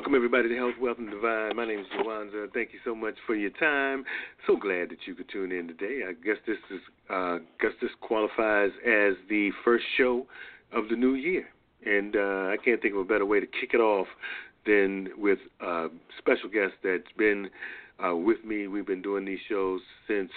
Welcome, everybody, to Health, Wealth, and Divine. My name is Jawanza. Thank you so much for your time. So glad that you could tune in today. I guess this qualifies as the first show of the new year, and I can't think of a better way to kick it off than with a special guest that's been with me. We've been doing these shows since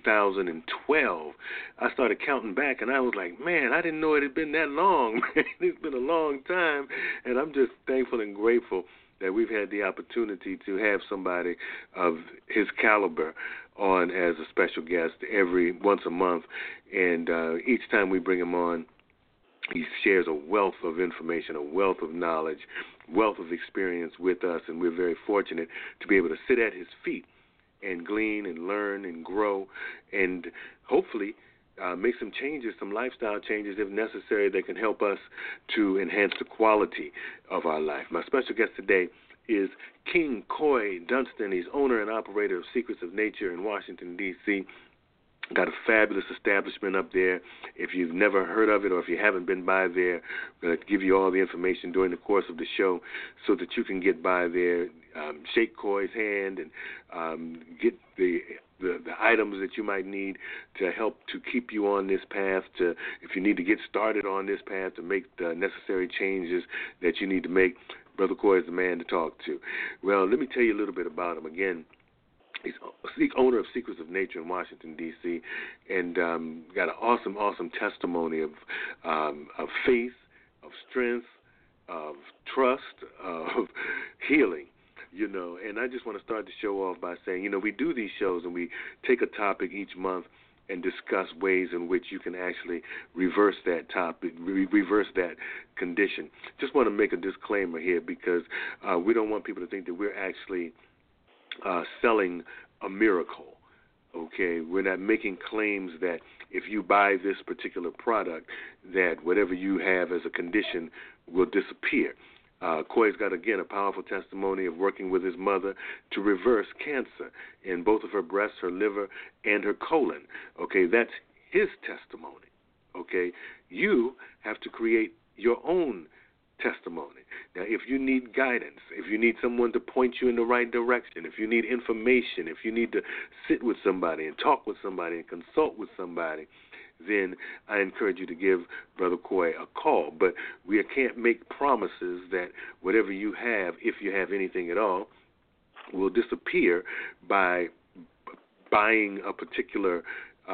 2012. I started counting back, and I was like, man, I didn't know it had been that long. It's been a long time, and I'm just thankful and grateful that we've had the opportunity to have somebody of his caliber on as a special guest once a month, and each time we bring him on, he shares a wealth of information, a wealth of knowledge, wealth of experience with us, and we're very fortunate to be able to sit at his feet and glean and learn and grow and hopefully make some changes, some lifestyle changes if necessary that can help us to enhance the quality of our life. My special guest today is King Coy Dunston. He's owner and operator of Secrets of Nature in Washington, D.C., got a fabulous establishment up there. If you've never heard of it or if you haven't been by there, I'm going to give you all the information during the course of the show so that you can get by there, shake Coy's hand, and get the items that you might need to help to keep you on this path, if you need to get started on this path, to make the necessary changes that you need to make. Brother Coy is the man to talk to. Well, let me tell you a little bit about him. Again, he's owner of Secrets of Nature in Washington, D.C., and got an awesome testimony of faith, of strength, of trust, of healing, And I just want to start the show off by saying, we do these shows and we take a topic each month and discuss ways in which you can actually reverse that topic, reverse that condition. Just want to make a disclaimer here because we don't want people to think that we're actually selling a miracle, okay? We're not making claims that if you buy this particular product that whatever you have as a condition will disappear. Coy's got, again, a powerful testimony of working with his mother to reverse cancer in both of her breasts, her liver, and her colon, okay? That's his testimony, okay? You have to create your own testimony. Now, if you need guidance, if you need someone to point you in the right direction, if you need information, if you need to sit with somebody and talk with somebody and consult with somebody, then I encourage you to give Brother Coy a call. But we can't make promises that whatever you have, if you have anything at all, will disappear by buying a particular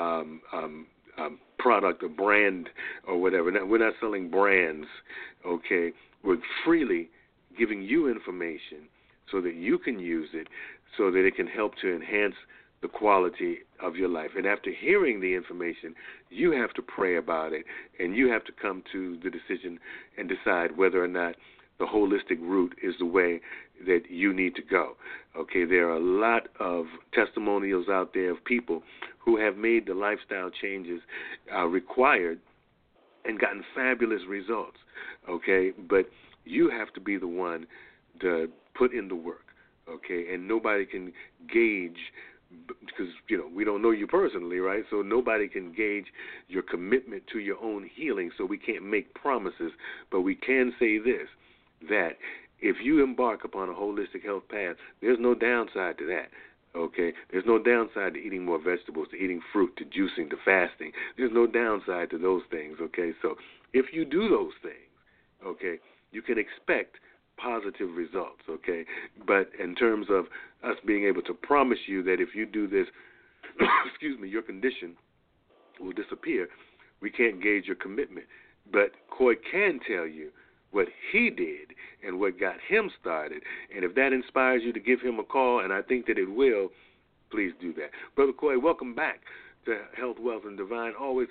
product or brand or whatever. Now, we're not selling brands, okay? We're freely giving you information so that you can use it, so that it can help to enhance the quality of your life. And after hearing the information, you have to pray about it, and you have to come to the decision and decide whether or not the holistic route is the way that you need to go. Okay, there are a lot of testimonials out there of people who have made the lifestyle changes required and gotten fabulous results. Okay, but you have to be the one to put in the work. Okay, and nobody can gauge, because we don't know you personally, right? So nobody can gauge your commitment to your own healing. So we can't make promises, but we can say this: that if you embark upon a holistic health path, there's no downside to that, okay? There's no downside to eating more vegetables, to eating fruit, to juicing, to fasting. There's no downside to those things, okay? So if you do those things, okay, you can expect positive results, okay? But in terms of us being able to promise you that if you do this, your condition will disappear, we can't gauge your commitment. But Coy can tell you what he did and what got him started. And if that inspires you to give him a call, and I think that it will, please do that. Brother Coy, welcome back to Health, Wealth, and Divine. Always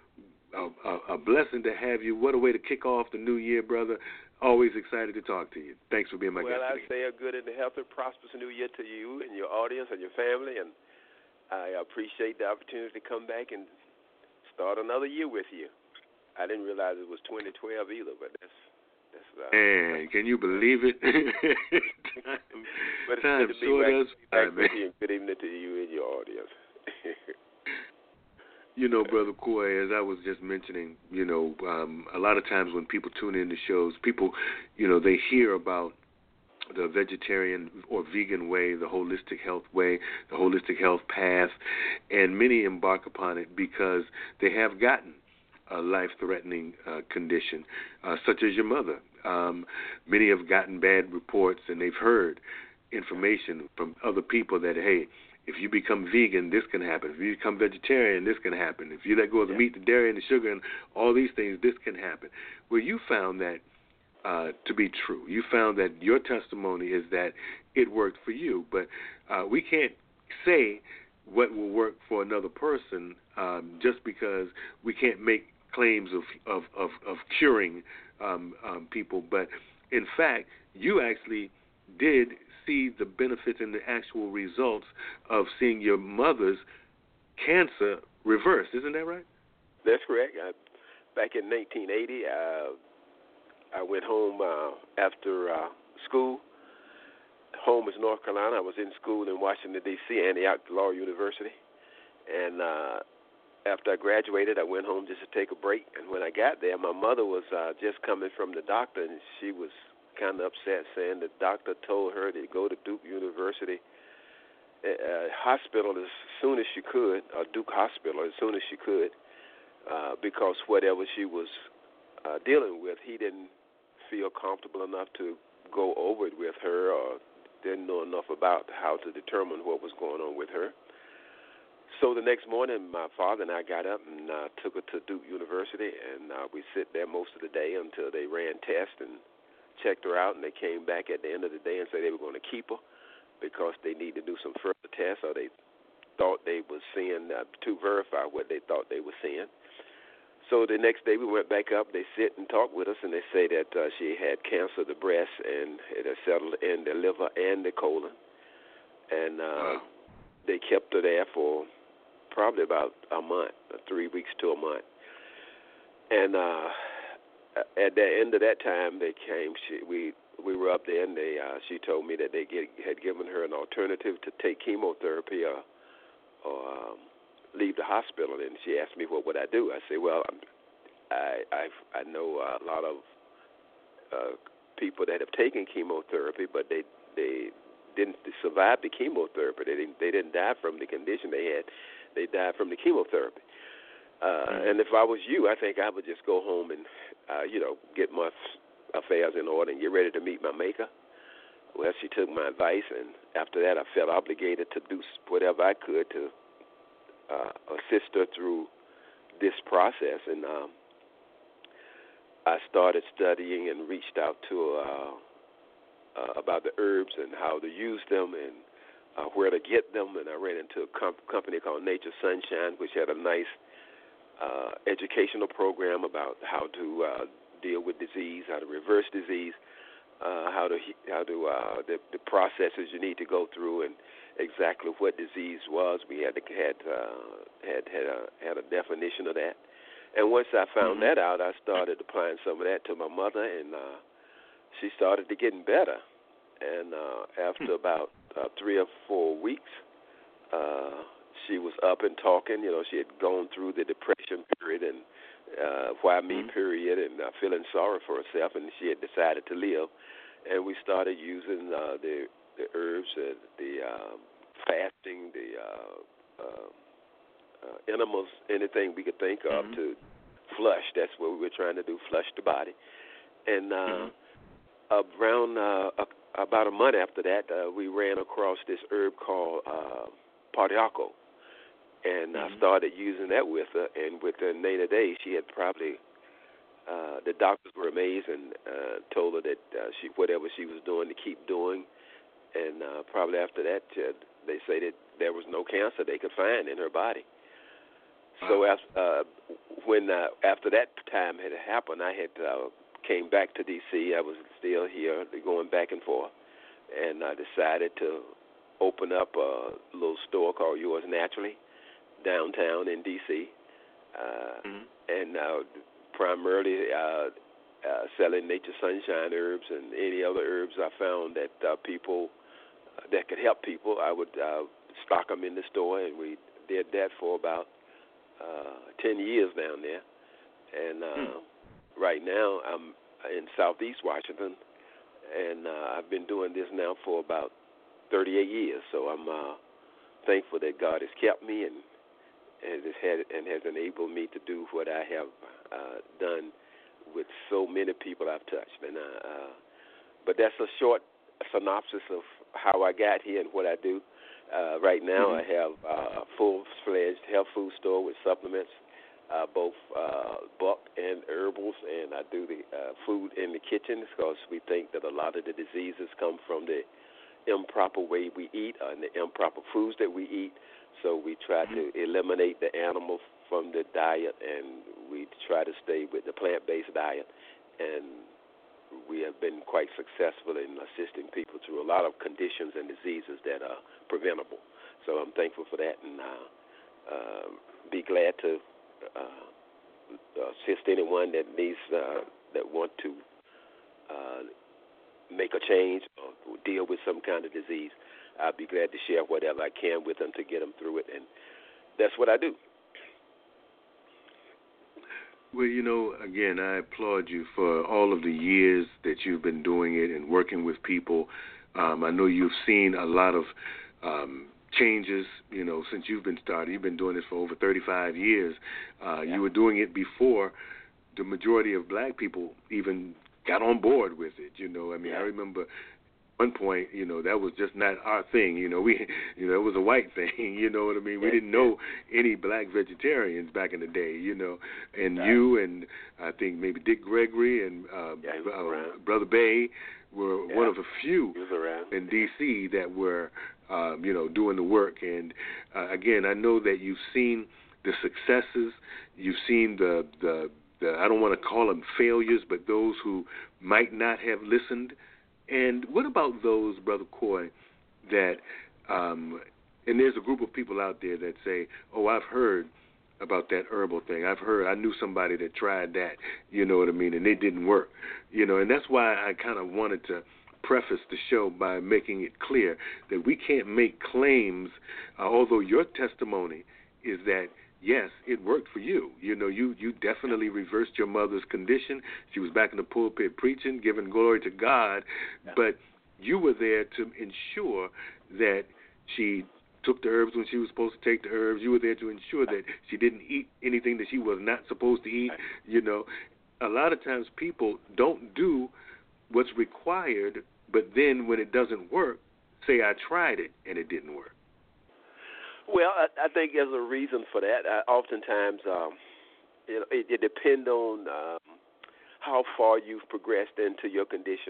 a blessing to have you. What a way to kick off the new year, brother. Always excited to talk to you. Thanks for being my guest today. Well, I say a good and healthy, prosperous new year to you and your audience and your family, and I appreciate the opportunity to come back and start another year with you. I didn't realize it was 2012 either, but that's man, can you believe it? But it's good to be back with you, and good evening to you and your audience. Brother Coy, as I was just mentioning, a lot of times when people tune in to shows, people, they hear about the vegetarian or vegan way, the holistic health way, the holistic health path, and many embark upon it because they have gotten a life-threatening condition, such as your mother. Many have gotten bad reports, and they've heard information from other people that, hey, if you become vegan, this can happen. If you become vegetarian, this can happen. If you let go of the meat, the dairy, and the sugar, and all these things, this can happen. Well, you found that to be true. You found that your testimony is that it worked for you, but we can't say what will work for another person just because we can't make claims of curing people. But in fact, you actually did see the benefits and the actual results of seeing your mother's cancer reversed. Isn't that right? That's correct. Back in 1980, I went home after school. Home is North Carolina. I was in school in Washington, D.C., Antioch Law University. And after I graduated, I went home just to take a break. And when I got there, my mother was just coming from the doctor, and she was kind of upset, saying the doctor told her to go to Duke University Hospital as soon as she could, or Duke Hospital as soon as she could, because whatever she was dealing with, he didn't feel comfortable enough to go over it with her, or didn't know enough about how to determine what was going on with her. So the next morning, my father and I got up and took her to Duke University, and we sit there most of the day until they ran tests and checked her out, and they came back at the end of the day and said they were going to keep her because they needed to do some further tests, or they thought they were seeing to verify what they thought they were seeing. So the next day we went back up. They sit and talk with us, and they say that she had cancer of the breast, and it had settled in the liver and the colon. And they kept her there for probably about a month, 3 weeks to a month. And at the end of that time, they came. We were up there, and she told me that they had given her an alternative to take chemotherapy or leave the hospital. And she asked me, what would I do? I said, well, I know a lot of people that have taken chemotherapy, but they didn't survive the chemotherapy. They didn't die from the condition they had. They died from the chemotherapy. And if I was you, I think I would just go home and, get my affairs in order and get ready to meet my maker. Well, she took my advice, and after that I felt obligated to do whatever I could to assist her through this process. And I started studying and reached out to about the herbs and how to use them and where to get them. And I ran into a company called Nature Sunshine, which had a nice educational program about how to deal with disease, how to reverse disease, the processes you need to go through, and exactly what disease was. We had a definition of that. And once I found that out, I started applying some of that to my mother, and she started to getting better. And after about 3 or 4 weeks, she was up and talking. She had gone through the depression period and why me period, and feeling sorry for herself, and she had decided to live. And we started using the herbs, the fasting, the enemas, anything we could think of to flush. That's what we were trying to do, flush the body. And around about a month after that, we ran across this herb called Partiaco. And I started using that with her, and within 90 days, she had probably, the doctors were amazed and told her that whatever she was doing to keep doing. And probably after that, they say that there was no cancer they could find in her body. So after that time had happened, I had came back to D.C. I was still here, going back and forth, and I decided to open up a little store called Yours Naturally downtown in D.C., and primarily selling Nature Sunshine herbs and any other herbs I found that people that could help people. I would stock them in the store, and we did that for about 10 years down there. And right now I'm in Southeast Washington, and I've been doing this now for about 38 years. So I'm thankful that God has kept me and has enabled me to do what I have done with so many people I've touched. And but that's a short synopsis of how I got here and what I do. Right now, I have a full-fledged health food store with supplements, both bulk and herbals, and I do the food in the kitchen because we think that a lot of the diseases come from the improper way we eat and the improper foods that we eat. So we try to eliminate the animal from the diet, and we try to stay with the plant-based diet. And we have been quite successful in assisting people through a lot of conditions and diseases that are preventable. So I'm thankful for that, and be glad to assist anyone that needs that want to make a change or deal with some kind of disease. I'll be glad to share whatever I can with them to get them through it, and that's what I do. Well, again, I applaud you for all of the years that you've been doing it and working with people. I know you've seen a lot of changes, since you've been started. You've been doing this for over 35 years. You were doing it before the majority of black people even got on board with it. I remember one point, that was just not our thing. It was a white thing. You know what I mean? We didn't know any black vegetarians back in the day. And you and I think maybe Dick Gregory and Brother Bay were one of a few in D.C. that were, doing the work. And again, I know that you've seen the successes. You've seen the I don't want to call them failures, but those who might not have listened. And what about those, Brother Coy, that, and there's a group of people out there that say, oh, I've heard about that herbal thing. I knew somebody that tried that, you know what I mean, and it didn't work. And that's why I kind of wanted to preface the show by making it clear that we can't make claims, although your testimony is that, yes, it worked for you. You definitely reversed your mother's condition. She was back in the pulpit preaching, giving glory to God, but you were there to ensure that she took the herbs when she was supposed to take the herbs. You were there to ensure that she didn't eat anything that she was not supposed to eat. A lot of times people don't do what's required, but then when it doesn't work, say I tried it and it didn't work. Well, I think there's a reason for that. Oftentimes, it depends on how far you've progressed into your condition.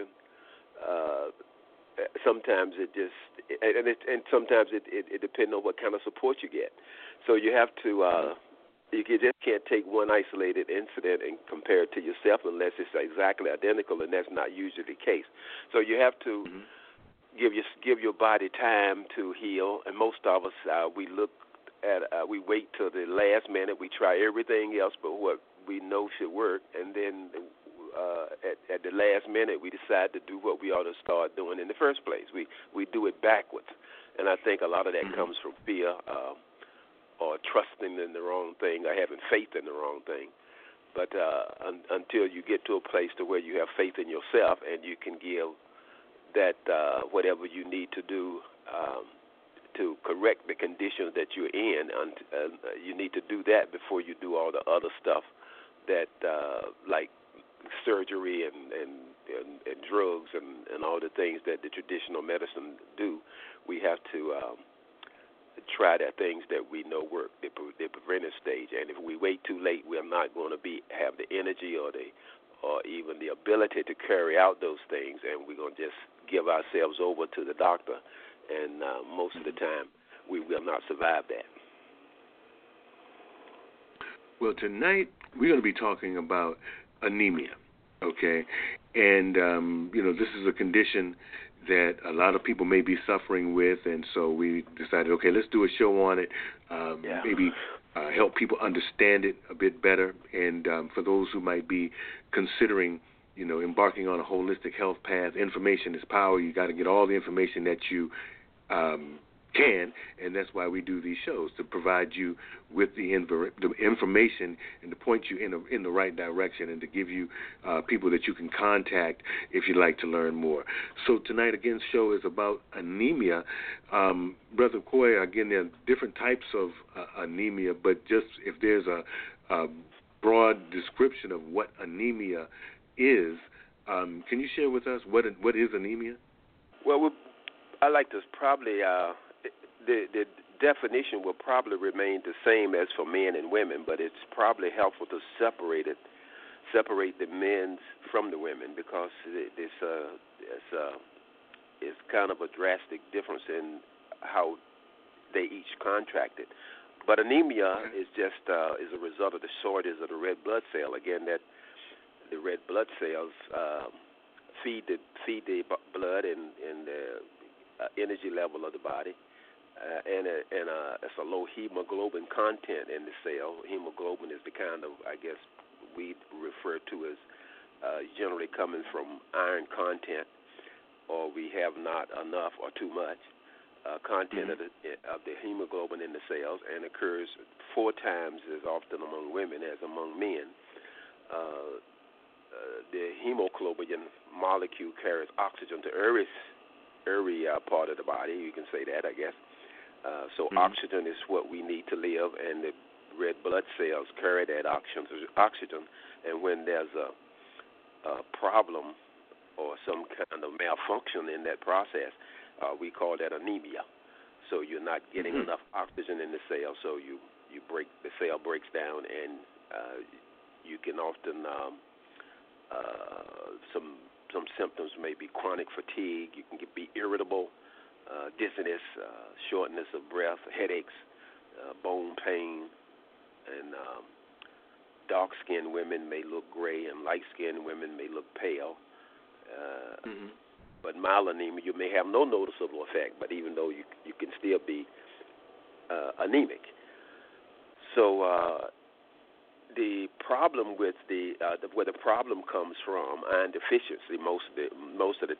Sometimes sometimes it depends on what kind of support you get. So you have to, you just can't take one isolated incident and compare it to yourself unless it's exactly identical, and that's not usually the case. So you have to. Give your body time to heal, and most of us we wait till the last minute. We try everything else but what we know should work, and then at the last minute we decide to do what we ought to start doing in the first place. We do it backwards, and I think a lot of that comes from fear or trusting in the wrong thing or having faith in the wrong thing. But until you get to a place to where you have faith in yourself and you can give that whatever you need to do to correct the conditions that you're in, you need to do that before you do all the other stuff that like surgery and drugs and all the things that the traditional medicine do. We have to try the things that we know work, the preventive stage. And if we wait too late, we're not going to have the energy or even the ability to carry out those things, and we're going to just give ourselves over to the doctor, and most of the time we will not survive that. Well, tonight we're going to be talking about anemia, okay? And, this is a condition that a lot of people may be suffering with, and so we decided, okay, let's do a show on it, maybe help people understand it a bit better, and for those who might be considering embarking on a holistic health path, information is power. You got to get all the information that you can, and that's why we do these shows, to provide you with the information and to point you in the right direction, and to give you people that you can contact if you'd like to learn more. So tonight, again, show is about anemia. Brother Koya, again, there are different types of anemia, but just if there's a broad description of what anemia is, can you share with us what is anemia? Well, I like to probably the definition will probably remain the same as for men and women, but it's probably helpful to separate the men's from the women, because it's kind of a drastic difference in how they each contract it. But anemia is just is a result of the shortage of the red blood cell. Again, that the red blood cells feed the blood and the energy level of the body, and it's a low hemoglobin content in the cell. Hemoglobin is the kind of, I guess, we refer to as generally coming from iron content, or we have not enough or too much content of the hemoglobin in the cells, and occurs 4 times as often among women as among men. The hemoglobin molecule carries oxygen to every part of the body. You can say that, I guess. So oxygen is what we need to live, and the red blood cells carry that oxygen. And when there's a problem or some kind of malfunction in that process, we call that anemia. So you're not getting enough oxygen in the cell, so the cell breaks down, and you can often some symptoms may be chronic fatigue. You can be irritable, dizziness, shortness of breath, headaches, bone pain, and dark-skinned women may look gray, and light-skinned women may look pale. But mild anemia, you may have no noticeable effect, but even though you can still be anemic. So the problem with where the problem comes from, iron deficiency, most of the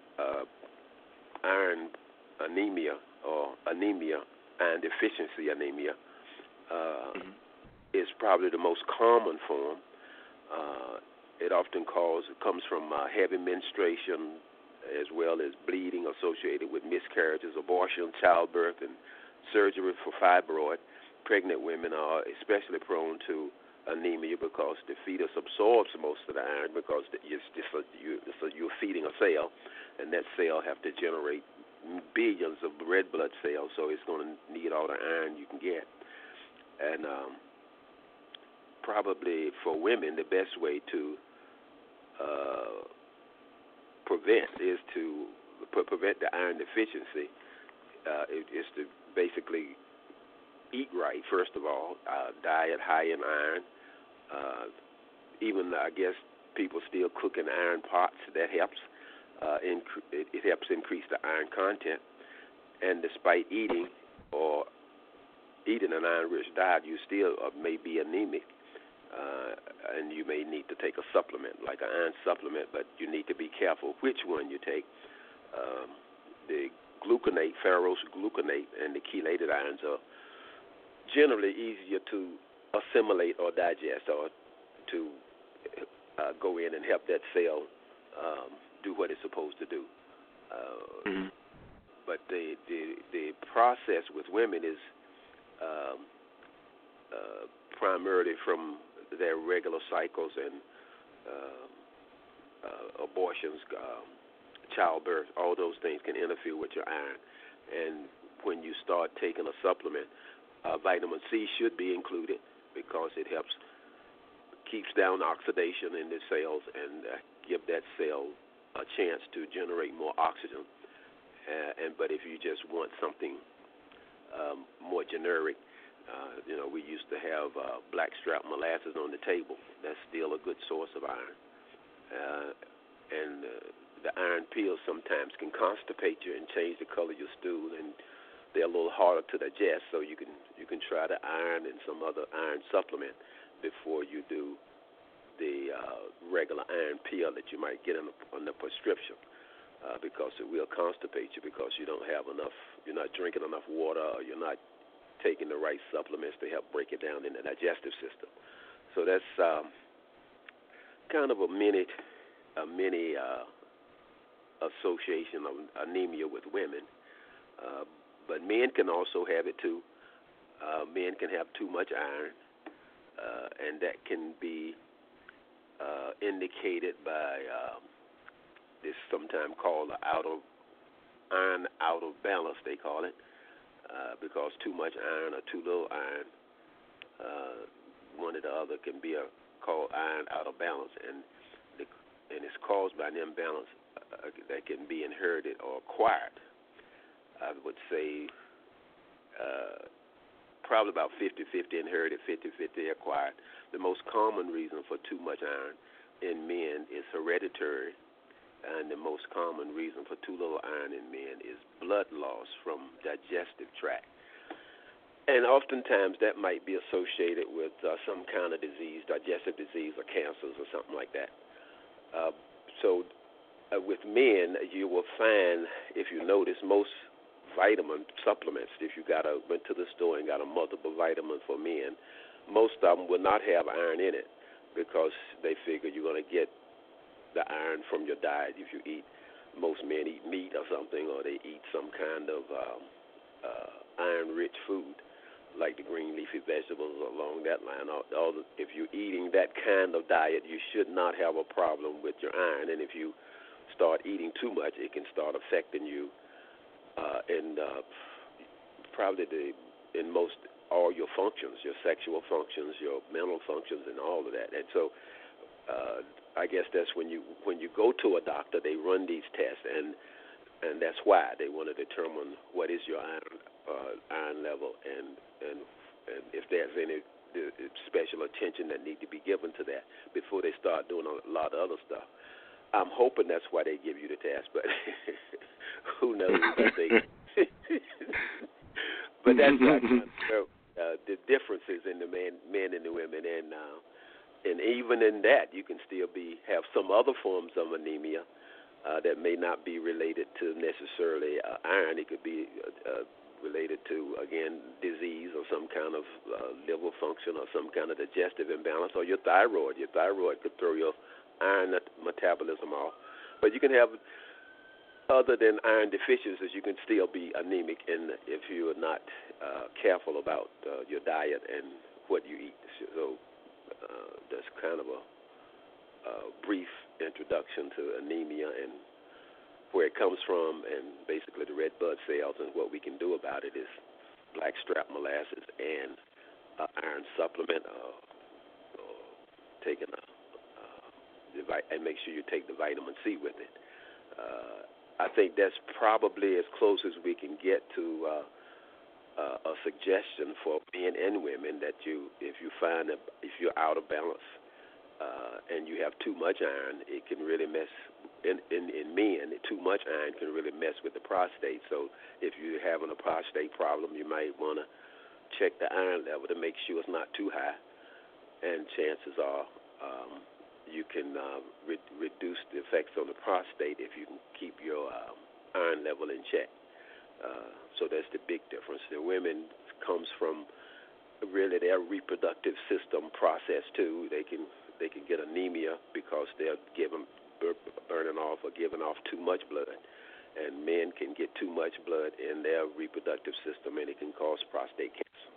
iron anemia or anemia, iron deficiency anemia, is probably the most common form. It often comes from heavy menstruation, as well as bleeding associated with miscarriages, abortion, childbirth, and surgery for fibroid. Pregnant women are especially prone to anemia because the fetus absorbs most of the iron, because you're feeding a cell, and that cell have to generate billions of red blood cells, so it's going to need all the iron you can get. And probably for women, the best way to prevent the iron deficiency is to basically eat right, first of all, diet high in iron. Even, I guess, people still cook in iron pots. That helps. It helps increase the iron content. And despite eating an iron-rich diet, you still may be anemic, and you may need to take a supplement, like an iron supplement, but you need to be careful which one you take. The gluconate, ferrous gluconate, and the chelated irons are generally easier to assimilate or digest, or to go in and help that cell do what it's supposed to do. But the process with women is primarily from their regular cycles and abortions, childbirth. All those things can interfere with your iron. And when you start taking a supplement, vitamin C should be included, because it keeps down oxidation in the cells and give that cell a chance to generate more oxygen. But if you just want something more generic, we used to have blackstrap molasses on the table. That's still a good source of iron. And the iron pills sometimes can constipate you and change the color of your stool, and they're a little harder to digest. So you can try the iron and some other iron supplement before you do the regular iron pill that you might get on the prescription. because it will constipate you because you don't have enough, you're not drinking enough water, or you're not taking the right supplements to help break it down in the digestive system. So that's kind of a mini association of anemia with women. But men can also have it too. Men can have too much iron, and that can be indicated by this sometimes called iron out of balance, they call it, because too much iron or too little iron, one or the other can be called iron out of balance, and it's caused by an imbalance that can be inherited or acquired. I would say probably about 50-50 inherited, 50-50 acquired. The most common reason for too much iron in men is hereditary, and the most common reason for too little iron in men is blood loss from digestive tract. And oftentimes that might be associated with some kind of disease, digestive disease or cancers or something like that. So with men, you will find, if you notice, most vitamin supplements, if you went to the store and got a multiple vitamin for men, most of them will not have iron in it because they figure you're going to get the iron from your diet. If you eat, most men eat meat or something, or they eat some kind of iron-rich food, like the green leafy vegetables along that line. If you're eating that kind of diet, you should not have a problem with your iron. And if you start eating too much, it can start affecting you in probably in most all your functions, your sexual functions, your mental functions, and all of that. And so I guess that's when you go to a doctor, they run these tests, and that's why they want to determine what is your iron level, and if there's any special attention that need to be given to that before they start doing a lot of other stuff. I'm hoping that's why they give you the test, but who knows? But that's not the differences in the men and the women, and even in that, you can still have some other forms of anemia that may not be related to necessarily iron. It could be related to, again, disease or some kind of liver function or some kind of digestive imbalance, or your thyroid. Your thyroid could throw your iron metabolism off. But you can have, other than iron deficiencies, you can still be anemic if you are not careful about your diet and what you eat. So that's kind of a brief introduction to anemia and where it comes from, and basically the red blood cells, and what we can do about it is blackstrap molasses and iron supplement, taking and make sure you take the vitamin C with it. I think that's probably as close as we can get to a suggestion for men and women that if you find that if you're out of balance and you have too much iron, it can really mess. In men, too much iron can really mess with the prostate. So if you're having a prostate problem, you might want to check the iron level to make sure it's not too high. And chances are you can reduce the effects on the prostate if you can keep your iron level in check. So that's the big difference. The women comes from really their reproductive system process too. They can get anemia because they're burning off or giving off too much blood, and men can get too much blood in their reproductive system, and it can cause prostate cancer.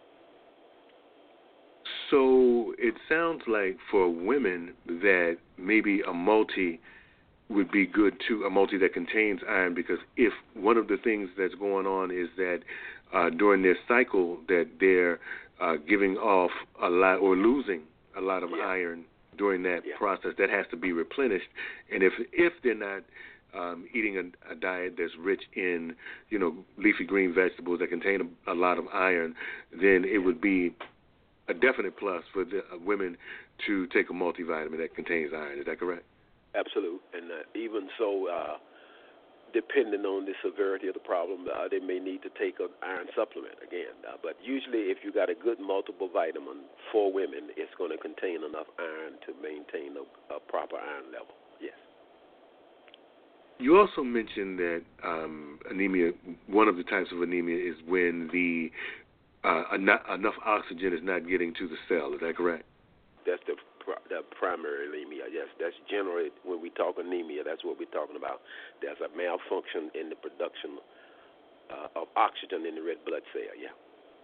So it sounds like for women that maybe a multi would be good too, a multi that contains iron, because if one of the things that's going on is that during their cycle that they're giving off a lot or losing a lot of iron during that process, that has to be replenished. And if they're not eating a diet that's rich in, leafy green vegetables that contain a lot of iron, then it would be a definite plus for the women to take a multivitamin that contains iron. Is that correct? Absolutely. And even so, depending on the severity of the problem, they may need to take an iron supplement again. But usually if you got a good multiple vitamin for women, it's going to contain enough iron to maintain a proper iron level. Yes. You also mentioned that anemia, one of the types of anemia is when the enough oxygen is not getting to the cell. Is that correct? That's the primary anemia, yes. That's generally, when we talk anemia, that's what we're talking about. There's a malfunction in the production of oxygen in the red blood cell, yeah.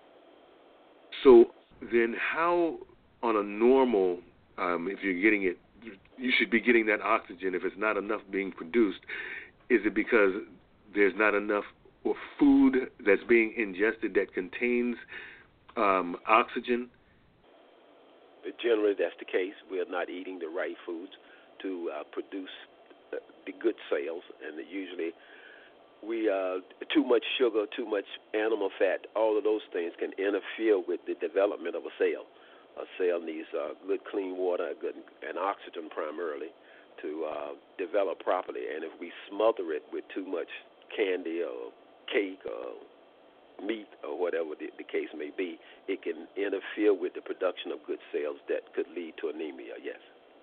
So then how, on a normal, if you're getting it, you should be getting that oxygen. If it's not enough being produced, is it because there's not enough or food that's being ingested that contains oxygen? Generally, that's the case. We're not eating the right foods to produce the good cells, and usually too much sugar, too much animal fat, all of those things can interfere with the development of a cell. A cell needs good, clean water and oxygen primarily to develop properly. And if we smother it with too much candy or cake or meat or whatever the case may be, it can interfere with the production of good cells that could lead to anemia, yes.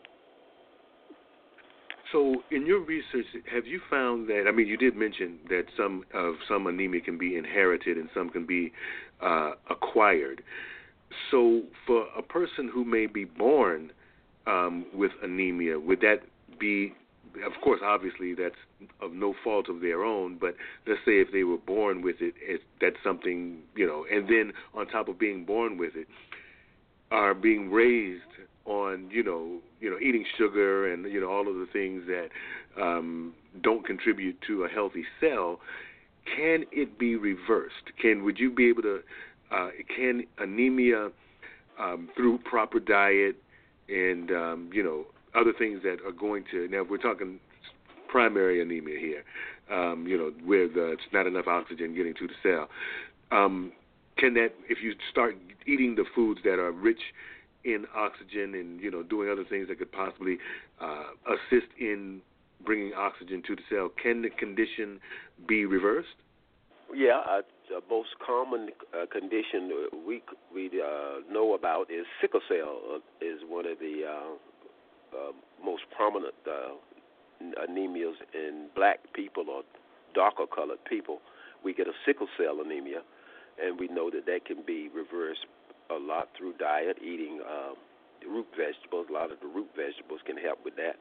So in your research, have you found that, I mean, you did mention that some anemia can be inherited and some can be acquired. So for a person who may be born with anemia, would that be, of course, obviously that's of no fault of their own, but let's say if they were born with it, that's something, and then on top of being born with it, are being raised on, eating sugar and, all of the things that don't contribute to a healthy cell, can it be reversed? Would you be able to, can anemia through proper diet and, other things that are going to, now we're talking primary anemia here, where it's not enough oxygen getting to the cell. Can that, if you start eating the foods that are rich in oxygen and, doing other things that could possibly assist in bringing oxygen to the cell, can the condition be reversed? Yeah, the most common condition we know about is sickle cell is one of the most prominent anemias in black people or darker colored people. We get a sickle cell anemia, and we know that can be reversed a lot through diet, eating root vegetables. A lot of the root vegetables can help with that.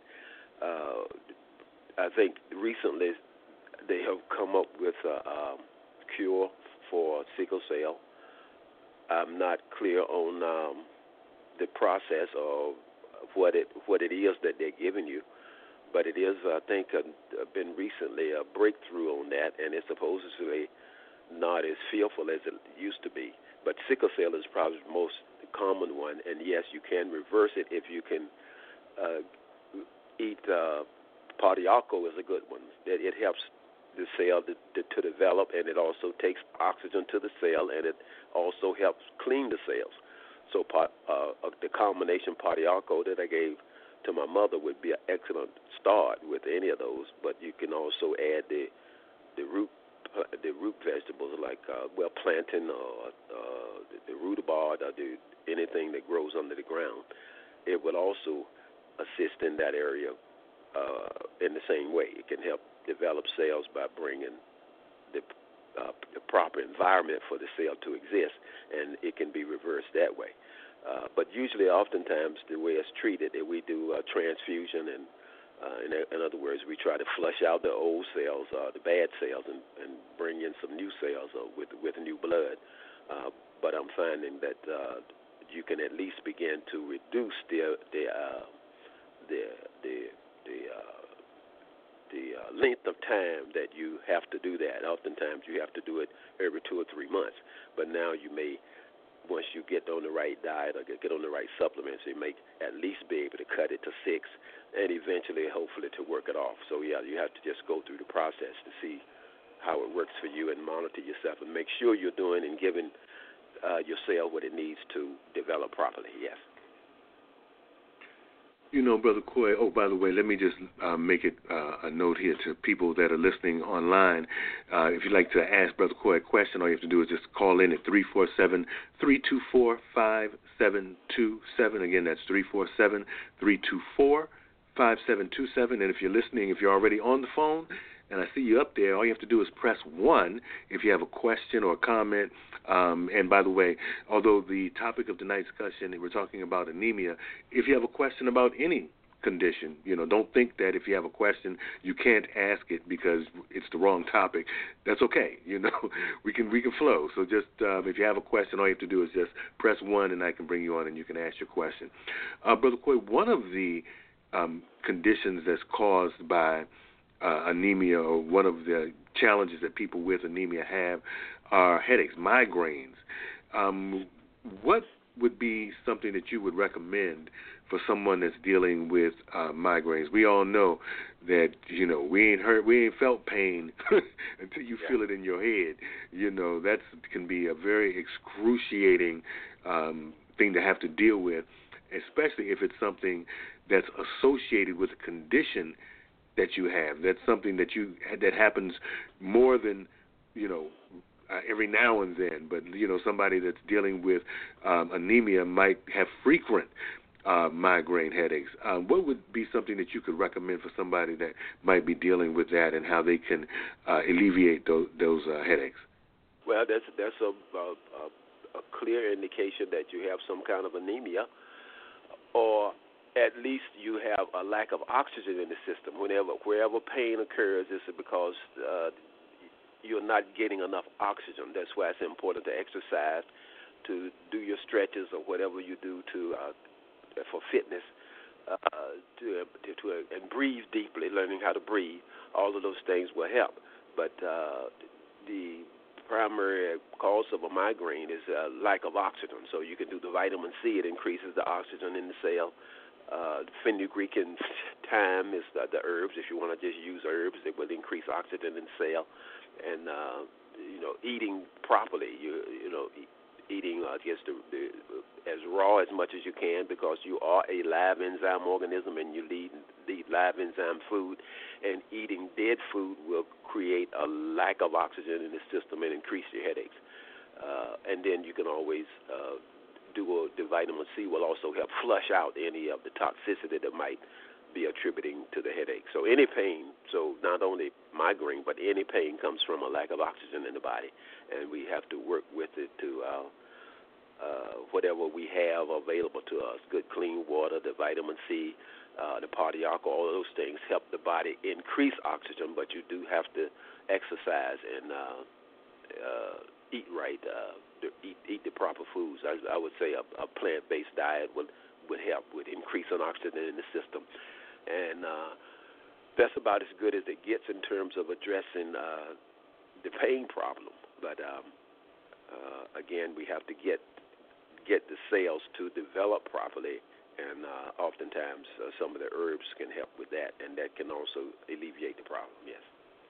I think recently they have come up with a cure for sickle cell. I'm not clear on the process of what it is that they're giving you, but it is, I think, been recently a breakthrough on that, and it's supposedly not as fearful as it used to be. But sickle cell is probably the most common one, and yes, you can reverse it if you can eat Partiaco is a good one. It helps the cell to develop, and it also takes oxygen to the cell, and it also helps clean the cells. So the combination Partiaco that I gave to my mother would be an excellent start with any of those, but you can also add the root vegetables like plantain or the rutabaga or anything that grows under the ground. It will also assist in that area in the same way. It can help develop cells by bringing the proper environment for the cell to exist, and it can be reversed that way. But usually, oftentimes, the way it's treated, we do transfusion, and in other words, we try to flush out the old cells, the bad cells, and bring in some new cells with new blood. But I'm finding that you can at least begin to reduce the length of time that you have to do that. Oftentimes you have to do it every 2 or 3 months, but now you may, once you get on the right diet or get on the right supplements, you may at least be able to cut it to 6 and eventually, hopefully, to work it off. So, yeah, you have to just go through the process to see how it works for you and monitor yourself and make sure you're doing and giving your cell what it needs to develop properly, yes. Brother Coy, by the way, let me just make it a note here to people that are listening online. If you'd like to ask Brother Coy a question, all you have to do is just call in at 347-324-5727. Again, that's 347-324-5727. 5727. And if you're listening, if you're already on the phone and I see you up there, all you have to do is press 1 if you have a question or a comment. And by the way, although the topic of tonight's discussion, we're talking about anemia, if you have a question about any condition, don't think that if you have a question you can't ask it because it's the wrong topic. That's okay. We can flow. So just if you have a question, all you have to do is just press 1 and I can bring you on and you can ask your question. Brother Coy, one of the conditions that's caused by anemia, or one of the challenges that people with anemia have, are headaches, migraines. What would be something that you would recommend for someone that's dealing with migraines? We all know that we ain't felt pain until you feel it in your head. That can be a very excruciating thing to have to deal with, especially if it's something that's associated with a condition that you have. That's something that happens more than every now and then. But somebody that's dealing with anemia might have frequent migraine headaches. What would be something that you could recommend for somebody that might be dealing with that, and how they can alleviate those headaches? Well, that's a clear indication that you have some kind of anemia, or at least you have a lack of oxygen in the system. Wherever pain occurs, it's because you're not getting enough oxygen. That's why it's important to exercise, to do your stretches or whatever you do for fitness, and breathe deeply, learning how to breathe. All of those things will help. But the primary cause of a migraine is a lack of oxygen. So you can do the vitamin C. It increases the oxygen in the cell. Fenugreek and thyme is the herbs. If you want to just use herbs, it will increase oxygen in the cell. And eating properly, eating as raw as much as you can, because you are a live enzyme organism and you need live enzyme food. And eating dead food will create a lack of oxygen in the system and increase your headaches. And then you can always the vitamin C will also help flush out any of the toxicity that might be attributing to the headache. So any pain, so not only migraine, but any pain comes from a lack of oxygen in the body, and we have to work with it to whatever we have available to us, good clean water, the vitamin C, the Pardiac, all of those things help the body increase oxygen, but you do have to exercise and eat right, eat the proper foods. I would say a plant-based diet would help with increasing oxygen in the system. And that's about as good as it gets in terms of addressing the pain problem. But again, we have to get the cells to develop properly, and oftentimes some of the herbs can help with that, and that can also alleviate the problem, yes.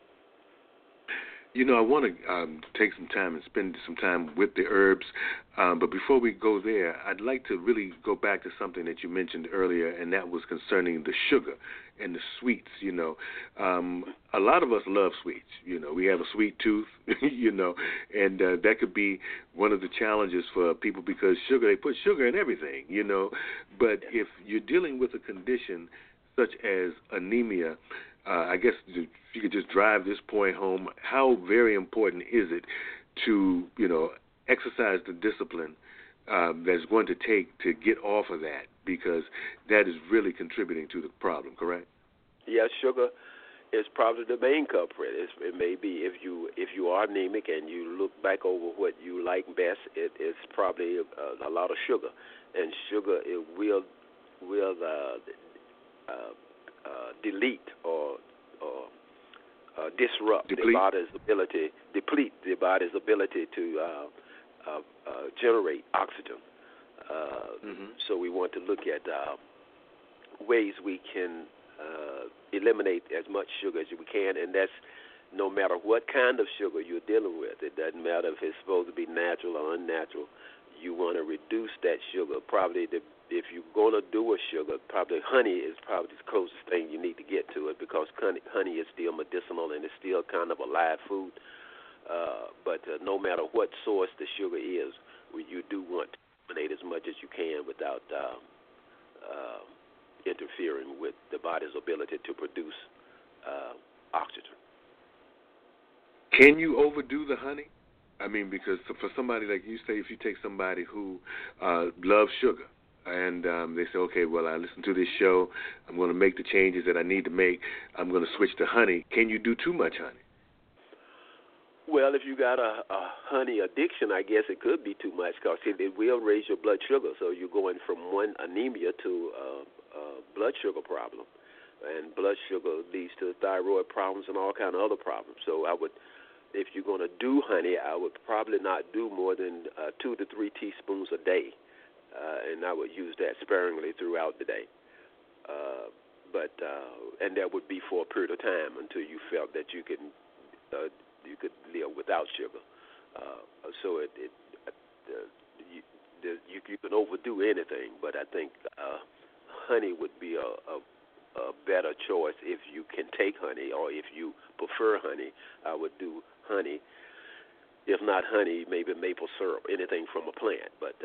I want to take some time and spend some time with the herbs, but before we go there, I'd like to really go back to something that you mentioned earlier, and that was concerning the sugar and the sweets. A lot of us love sweets. We have a sweet tooth, and that could be one of the challenges for people, because they put sugar in everything, But if you're dealing with a condition such as anemia, I guess if you could just drive this point home, how very important is it to, exercise the discipline that's going to take to get off of that, because that is really contributing to the problem, correct? Yes, sugar is probably the main culprit. It may be if you are anemic and you look back over what you like best, it's probably a lot of sugar, and sugar will delete or disrupt the body's ability, deplete the body's ability to generate oxygen. So we want to look at ways we can eliminate as much sugar as we can, and that's no matter what kind of sugar you're dealing with. It doesn't matter if it's supposed to be natural or unnatural. You want to reduce that sugar. Probably if you're going to do a sugar, probably honey is probably the closest thing you need to get to it, because honey is still medicinal and it's still kind of a live food. But no matter what source the sugar is, you do want to eliminate as much as you can without interfering with the body's ability to produce oxygen. Can you overdo the honey? I mean, because for somebody like you say, if you take somebody who loves sugar, and they say, okay, well, I listen to this show, I'm going to make the changes that I need to make, I'm going to switch to honey. Can you do too much honey? Well, if you got a honey addiction, I guess it could be too much because it will raise your blood sugar. So you're going from one anemia to a blood sugar problem. And blood sugar leads to thyroid problems and all kind of other problems. So I would, if you're going to do honey, I would probably not do more than 2 to 3 teaspoons a day. And I would use that sparingly throughout the day. And that would be for a period of time until you felt that you could live without sugar. So you can overdo anything, but I think honey would be a better choice if you can take honey, or if you prefer honey, I would do honey. If not honey, maybe maple syrup, anything from a plant. But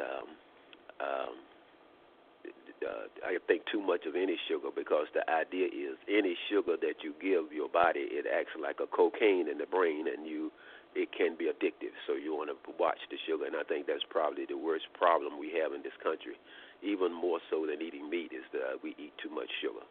I think too much of any sugar, because the idea is any sugar that you give your body, it acts like a cocaine in the brain, and it can be addictive. So you want to watch the sugar, and I think that's probably the worst problem we have in this country, even more so than eating meat, is that we eat too much sugar.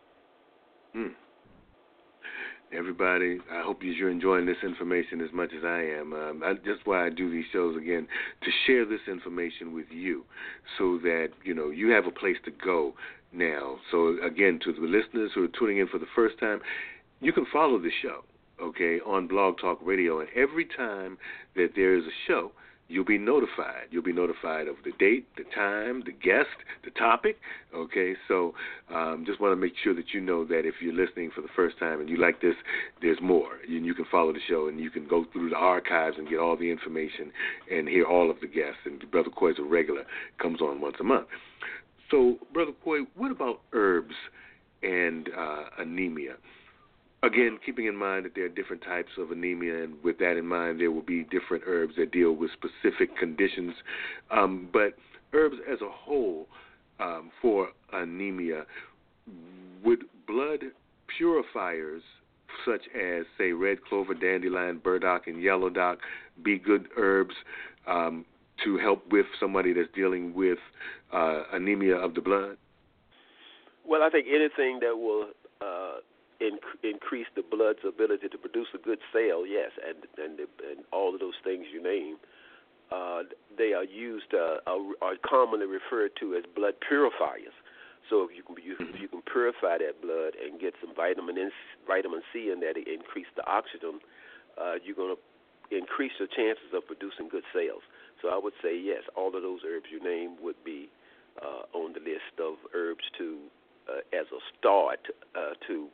Everybody, I hope you're enjoying this information as much as I am. That's why I do these shows, again, to share this information with you so that, you have a place to go now. So, again, to the listeners who are tuning in for the first time, you can follow the show, okay, on Blog Talk Radio. And every time that there is a show, you'll be notified. You'll be notified of the date, the time, the guest, the topic, okay? So just want to make sure that you know that if you're listening for the first time and you like this, there's more. You can follow the show, and you can go through the archives and get all the information and hear all of the guests. And Brother Coy is a regular, comes on once a month. So, Brother Coy, what about herbs and anemia? Again, keeping in mind that there are different types of anemia, and with that in mind, there will be different herbs that deal with specific conditions. But herbs as a whole for anemia, would blood purifiers such as, say, red clover, dandelion, burdock, and yellow dock be good herbs to help with somebody that's dealing with anemia of the blood? Well, I think anything that will increase the blood's ability to produce a good cell, yes, and all of those things you name, they are used, are commonly referred to as blood purifiers. So if you can purify that blood and get some vitamin C in that, increase the oxygen, you're going to increase your chances of producing good cells. So I would say yes, all of those herbs you name would be on the list of herbs to as a start to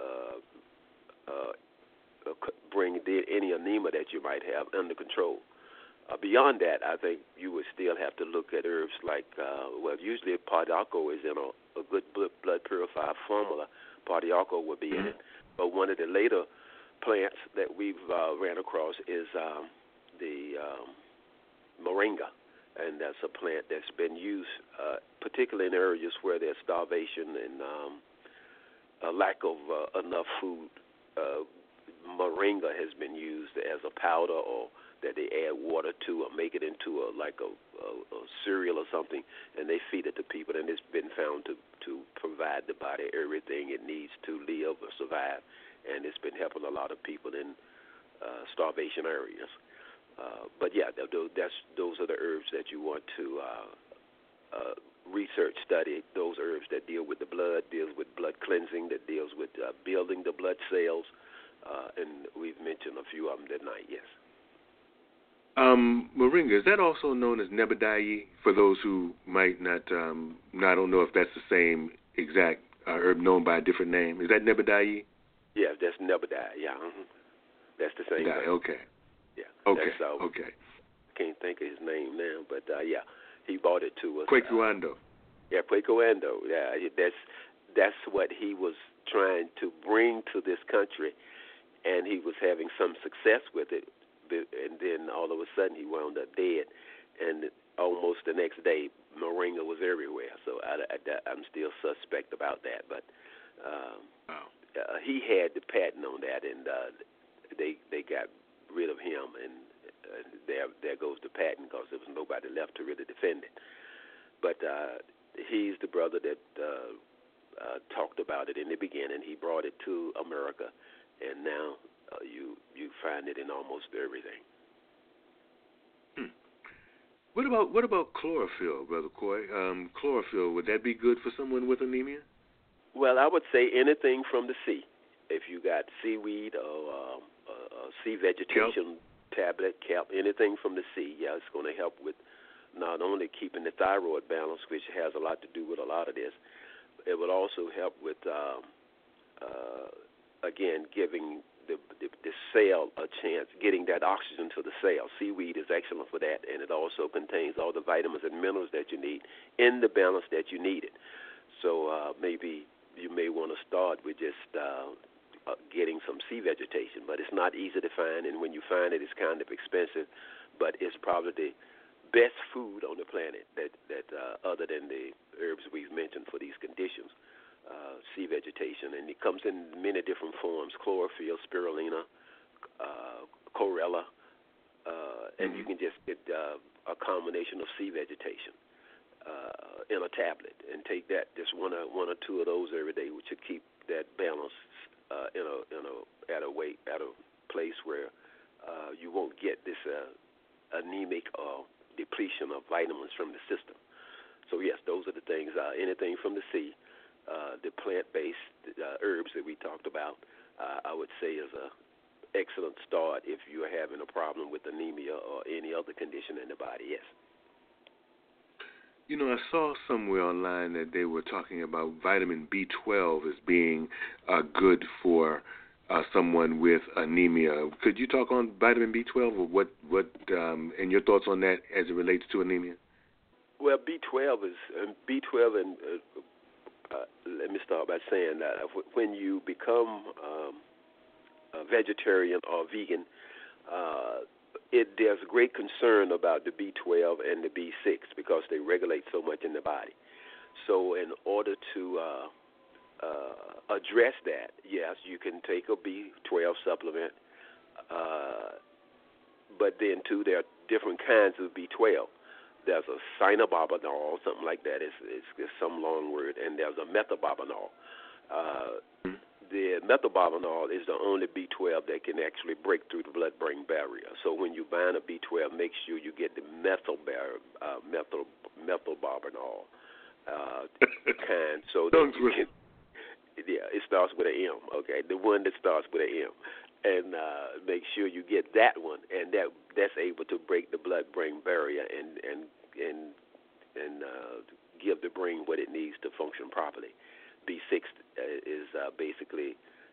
bring any anemia that you might have under control. Beyond that, I think you would still have to look at herbs like, usually Pardiaco is in a good blood purifier formula. Pardiaco would be in it. But one of the later plants that we've ran across is the moringa. And that's a plant that's been used particularly in areas where there's starvation and a lack of enough food. Moringa has been used as a powder, or that they add water to, or make it into a cereal or something, and they feed it to people. And it's been found to provide the body everything it needs to live or survive. And it's been helping a lot of people in starvation areas. But yeah, those are the herbs that you want to research, study. Those herbs that deal with the blood, deals with blood cleansing, that deals with building the blood cells, and we've mentioned a few of them tonight. Yes. Moringa, is that also known as nebadayi? For those who might not, I don't know if that's the same exact herb known by a different name. Is that nebadayi? Yeah, that's nebadayi. Yeah, that's the same. Okay. Yeah. Okay. Okay. I can't think of his name now, but yeah, he brought it to us. Kwekwando. Yeah, Kwekwando. Yeah, that's what he was trying to bring to this country, and he was having some success with it. and then all of a sudden he wound up dead, and almost the next day moringa was everywhere. So I'm still suspect about that, but he had the patent on that, and they got rid of him, and there goes the patent because there was nobody left to really defend it. But he's the brother that talked about it in the beginning. He brought it to America, and now you find it in almost everything. What about chlorophyll, Brother Coy? Chlorophyll, would that be good for someone with anemia? Well, I would say anything from the sea. If you got seaweed or sea vegetation tablet, kelp, anything from the sea, it's going to help with not only keeping the thyroid balance, which has a lot to do with a lot of this. It would also help with, again, giving the cell a chance, getting that oxygen to the cell. Seaweed is excellent for that, and it also contains all the vitamins and minerals that you need in the balance that you need it. So maybe you may want to start with just getting some sea vegetation, but it's not easy to find, and when you find it, it's kind of expensive, but it's probably the best food on the planet that other than the herbs we've mentioned for these conditions. Sea vegetation, and it comes in many different forms: chlorophyll, spirulina, chlorella, and you can just get a combination of sea vegetation in a tablet, and take that, just one or two of those every day, which should keep that balance at a place where you won't get this anemic depletion of vitamins from the system. So yes, those are the things. Anything from the sea. The plant-based herbs that we talked about, I would say is an excellent start if you are having a problem with anemia or any other condition in the body, yes. You know, I saw somewhere online that they were talking about vitamin B12 as being good for someone with anemia. Could you talk on vitamin B12 or what and your thoughts on that as it relates to anemia? Well, B12 and let me start by saying that when you become a vegetarian or vegan, there's great concern about the B12 and the B6 because they regulate so much in the body. So in order to address that, yes, you can take a B12 supplement, but then, too, there are different kinds of B12. There's a cyanobarbital, something like that. It's some long word, and there's a methylbarbital. The methylbarbital is the only B12 that can actually break through the blood-brain barrier. So when you bind a B12, make sure you get the methylbarbital kind, so that you can. Yeah, it starts with an M. Okay, the one that starts with an M, and make sure you get that one, and that's able to break the blood-brain barrier and give the brain what it needs to function properly. B6 is basically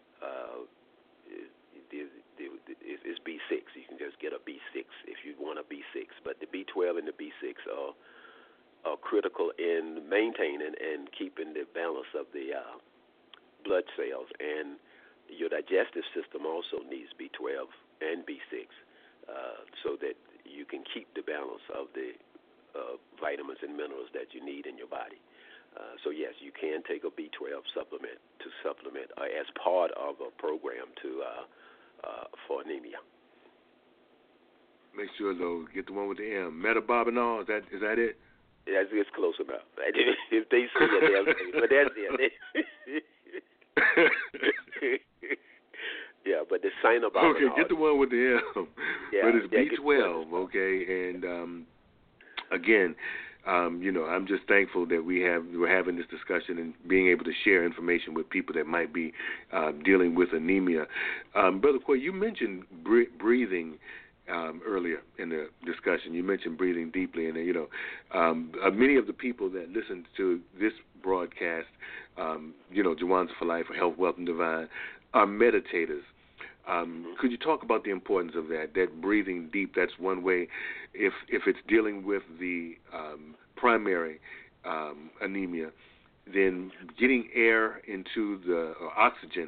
is B6. You can just get a B6 if you want a B6. But the B12 and the B6 are critical in maintaining and keeping the balance of the blood cells. And your digestive system also needs B12 and B6 so that you can keep the balance of the vitamins and minerals that you need in your body. So yes, you can take a B12 supplement as part of a program for anemia. Make sure though, get the one with the M. Metabarbital, is that it? Yeah, it's close enough. If they see it, they'll say, but that's it. Yeah, but the cyanobarbital. Okay, get the one with the M. Yeah, but it's B12, okay, and again. I'm just thankful that we're having this discussion and being able to share information with people that might be dealing with anemia. Brother Coy, you mentioned breathing earlier in the discussion. You mentioned breathing deeply, and many of the people that listen to this broadcast, Jawans for Life, or Health, Wealth, and Divine, are meditators. Could you talk about the importance of that breathing deep? That's one way. If it's dealing with the primary anemia, then getting air into or oxygen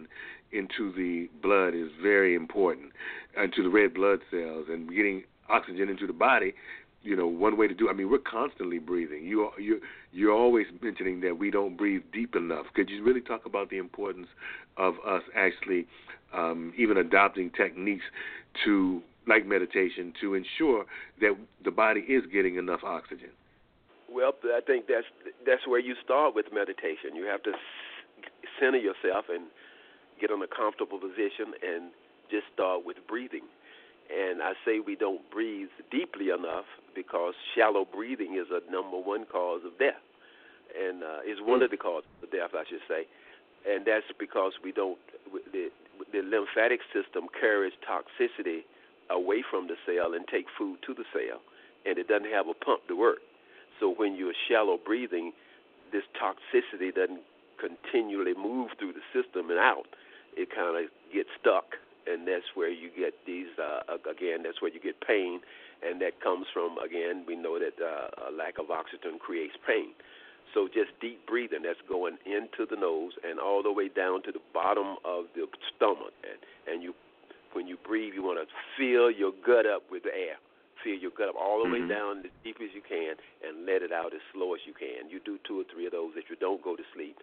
into the blood is very important, into the red blood cells, and getting oxygen into the body. One way to do. I mean, we're constantly breathing. You're always mentioning that we don't breathe deep enough. Could you really talk about the importance of us actually even adopting techniques like meditation to ensure that the body is getting enough oxygen? Well, I think that's where you start with meditation. You have to center yourself and get in a comfortable position and just start with breathing. And I say we don't breathe deeply enough because shallow breathing is a number one cause of death, and is one of the causes of death, I should say. And that's because the lymphatic system carries toxicity away from the cell and take food to the cell, and it doesn't have a pump to work. So when you're shallow breathing, this toxicity doesn't continually move through the system and out. It kind of gets stuck. And that's where you get these, that's where you get pain, and that comes from, again, we know that a lack of oxygen creates pain. So just deep breathing, that's going into the nose and all the way down to the bottom of the stomach. And when you breathe, you want to fill your gut up with air. Fill your gut up all the way down as deep as you can and let it out as slow as you can. You do 2 or 3 of those. If you don't go to sleep,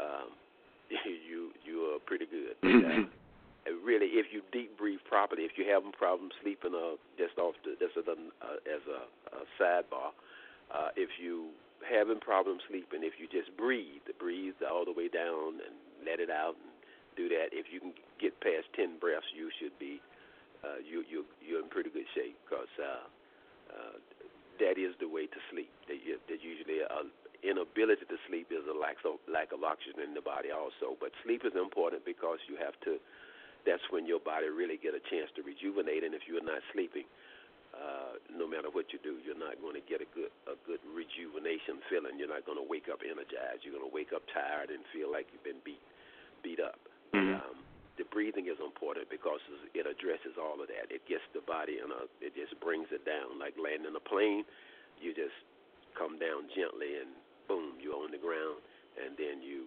you are pretty good. Really, if you deep breathe properly, if you're having problems sleeping, as a sidebar, if you having problems sleeping, if you just breathe all the way down and let it out and do that. If you can get past 10 breaths, you should be you're in pretty good shape, because that is the way to sleep. That usually inability to sleep is a lack of oxygen in the body also. But sleep is important because you have to. That's when your body really get a chance to rejuvenate. And if you're not sleeping, no matter what you do, you're not going to get a good rejuvenation feeling. You're not going to wake up energized. You're going to wake up tired and feel like you've been beat up. The breathing is important because it addresses all of that. It gets the body it just brings it down. Like landing a plane, you just come down gently and boom, you're on the ground, and then you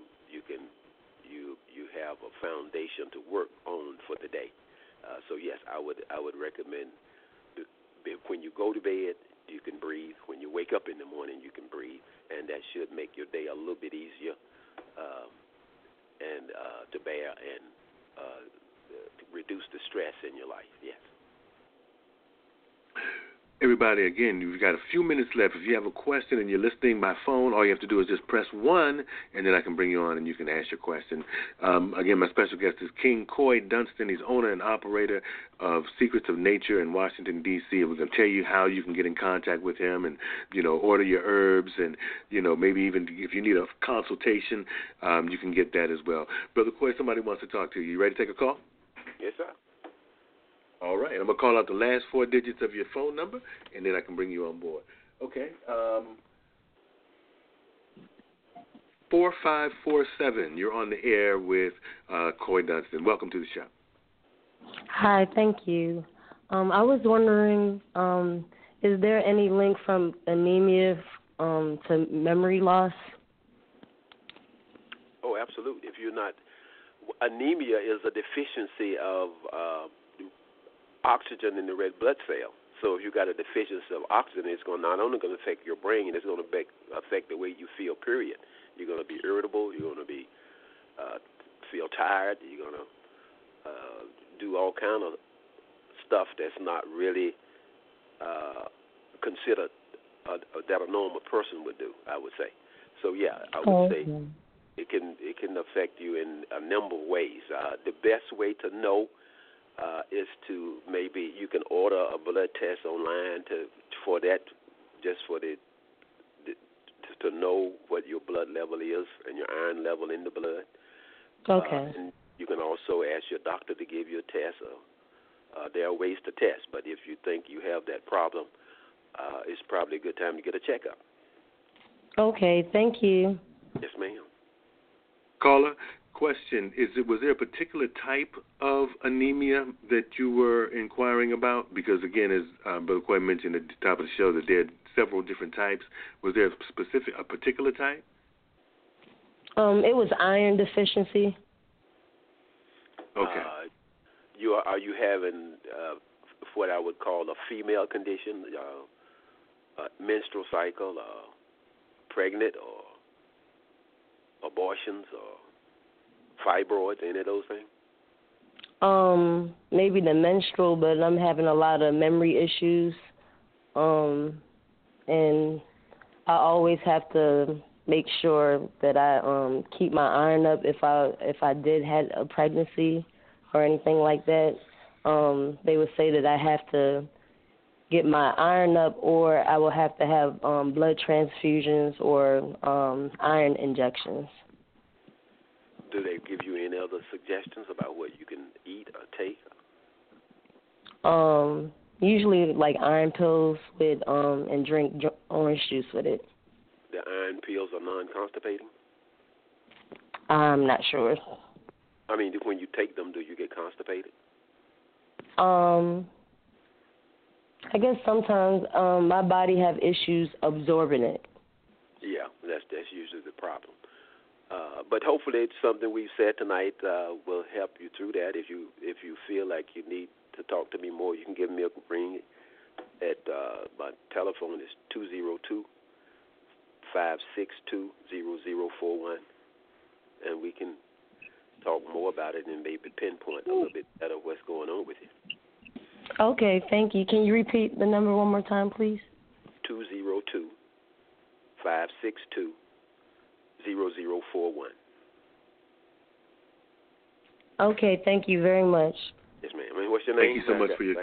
have a foundation to work on for the day. So yes, I would recommend when you go to bed, you can breathe. When you wake up in the morning, you can breathe, and that should make your day a little bit easier and to bear and to reduce the stress in your life. Yes. Everybody, again, you've got a few minutes left. If you have a question and you're listening by phone, all you have to do is just press 1, and then I can bring you on and you can ask your question. Again, my special guest is King Coy Dunston. He's owner and operator of Secrets of Nature in Washington, D.C. We're going to tell you how you can get in contact with him and, order your herbs and, maybe even if you need a consultation, you can get that as well. Brother Coy, somebody wants to talk to you. You ready to take a call? Yes, sir. All right, I'm going to call out the last 4 digits of your phone number, and then I can bring you on board. Okay. 4547, you're on the air with Coy Dunston. Welcome to the show. Hi, thank you. I was wondering, is there any link from anemia to memory loss? Oh, absolutely. Anemia is a deficiency of oxygen in the red blood cell. So if you got a deficiency of oxygen, it's not only going to affect your brain, it's going to affect the way you feel, period. You're going to be irritable. You're going to be feel tired. You're going to do all kind of stuff that's not really considered that a normal person would do, I would say. So, yeah, I would say it can affect you in a number of ways. The best way to know is to maybe you can order a blood test online to know what your blood level is and your iron level in the blood. Okay. And you can also ask your doctor to give you a test. There are ways to test, but if you think you have that problem, it's probably a good time to get a checkup. Okay, thank you. Yes, ma'am. Caller, question, was there a particular type of anemia that you were inquiring about? Because, again, as Brother Coy mentioned at the top of the show, that there are several different types. Was there a particular type? It was iron deficiency. Okay. Are you having what I would call a female condition, menstrual cycle, pregnant, or abortions, or fibroids, any of those things? Maybe the menstrual, but I'm having a lot of memory issues. And I always have to make sure that I keep my iron up if I did have a pregnancy or anything like that. They would say that I have to get my iron up, or I will have to have blood transfusions or iron injections. Do they give you any other suggestions about what you can eat or take? Usually like iron pills with and drink orange juice with it. The iron pills are non-constipating? I'm not sure. I mean, when you take them, do you get constipated? I guess sometimes my body have issues absorbing it. Yeah, that's usually the problem. But hopefully, it's something we've said tonight will help you through that. If you feel like you need to talk to me more, you can give me a ring at my telephone is 202-562-0041, and we can talk more about it and maybe pinpoint a little bit better what's going on with you. Okay, thank you. Can you repeat the number one more time, please? 202-562-0041. Okay, thank you very much. Yes, ma'am. And what's your name? Thank you so much for your...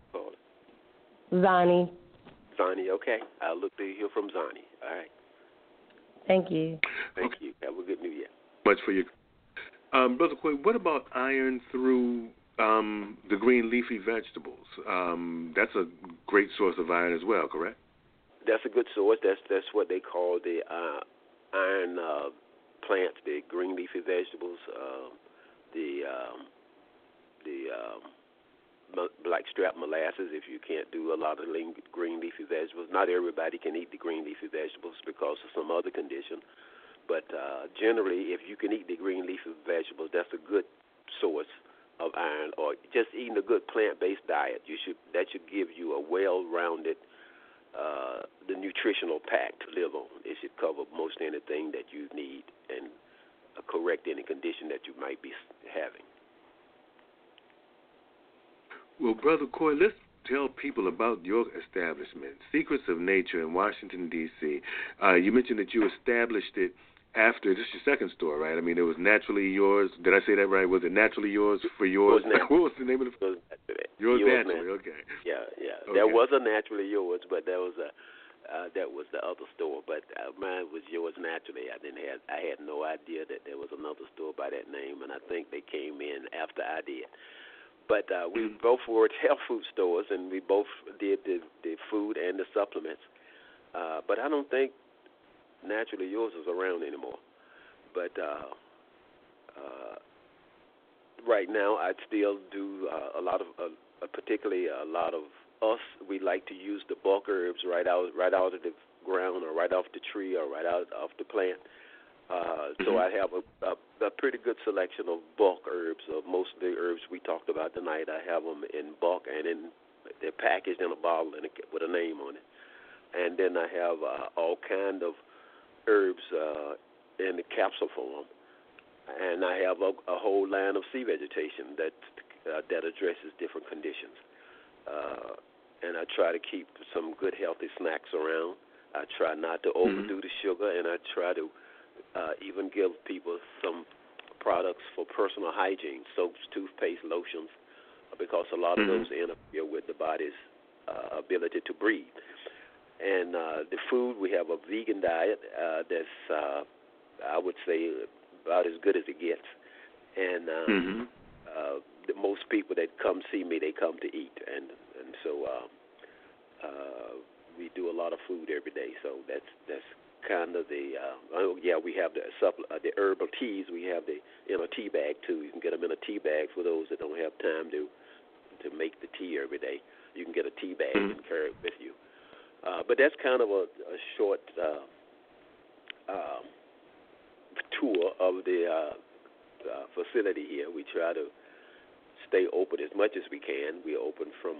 Zani. Zani, okay. I'll look to hear from Zani. All right. Thank you. Thank you. Have a good New Year. Much for your... Brother Coy, what about iron through the green leafy vegetables? That's a great source of iron as well, correct? That's a good source. That's what they call the iron plants, the green leafy vegetables, the blackstrap molasses. If you can't do a lot of green leafy vegetables, not everybody can eat the green leafy vegetables because of some other condition. But generally, if you can eat the green leafy vegetables, that's a good source of iron. Or just eating a good plant-based diet, that should give you a well-rounded, the nutritional pack to live on. It should cover most anything that you need and correct any condition that you might be having. Well, Brother Coy, let's tell people about your establishment, Secrets of Nature in Washington, D.C. You mentioned that you established it after, this is your second store, right? I mean, it was Naturally Yours. Did I say that right? Was it Naturally Yours for yours? What was the name of the? Yours Naturally. Okay. Yeah. Okay. There was a Naturally Yours, but that was the other store. But mine was Yours Naturally. I had no idea that there was another store by that name, and I think they came in after I did. But we both were health food stores, and we both did the food and the supplements. But I don't think Naturally Yours is around anymore. But right now, I still do a lot of, particularly a lot of us. We like to use the bulk herbs right out of the ground, or right off the tree, or right out off the plant. So I have a pretty good selection of bulk herbs. Most of the herbs we talked about tonight, I have them in bulk, and they're packaged in a bottle with a name on it. And then I have all kind of herbs in the capsule form. And I have a whole line of sea vegetation that addresses different conditions. And I try to keep some good healthy snacks around. I try not to overdo the sugar, and I try to even give people some products for personal hygiene, soaps, toothpaste, lotions, because a lot of those interfere with the body's ability to breathe. And the food, we have a vegan diet that's, I would say, about as good as it gets. And most people that come see me, they come to eat. And so we do a lot of food every day. So that's kind of the we have the herbal teas. We have the in a tea bag too. You can get them in a tea bag for those that don't have time to make the tea every day. You can get a tea bag and carry it with you. But that's kind of a short tour of the facility here. We try to stay open as much as we can. We're open from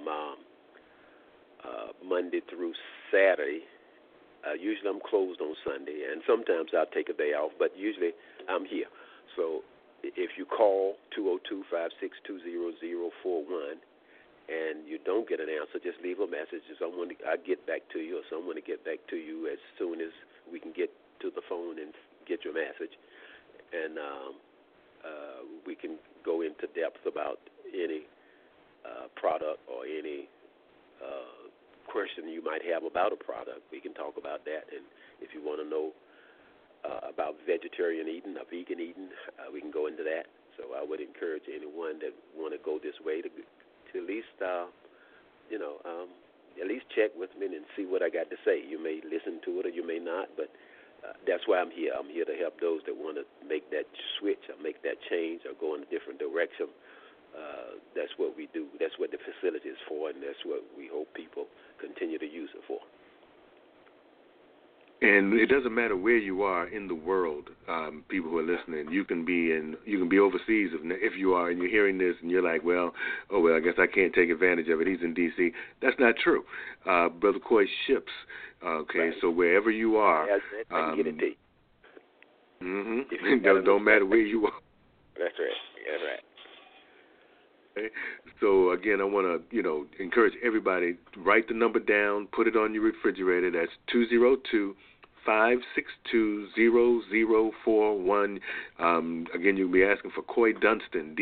Monday through Saturday. Usually I'm closed on Sunday, and sometimes I'll take a day off, but usually I'm here. So if you call 202-562-0041 and you don't get an answer, just leave a message. I'll get back to you, or someone will get back to you as soon as we can get to the phone and get your message. And we can go into depth about any product or any question you might have about a product. We can talk about that. And if you want to know about vegetarian eating or vegan eating, we can go into that. So I would encourage anyone that want to go this way to at least, at least check with me and see what I got to say. You may listen to it or you may not, but that's why I'm here. I'm here to help those that want to make that switch or make that change or go in a different direction. That's what we do. That's what the facility is for, and that's what we hope people continue to use it for. And it doesn't matter where you are in the world, people who are listening. You can be overseas if you are, and you're hearing this, and you're like, well, I guess I can't take advantage of it. He's in D.C. That's not true. Brother Coy ships. Okay, right. So wherever you are, I can get it to you. Don't matter where you are. That's right. That's right. Okay. So again, I want to encourage everybody, write the number down, put it on your refrigerator. That's 202-562-0041. Again, you'll be asking for Coy Dunston,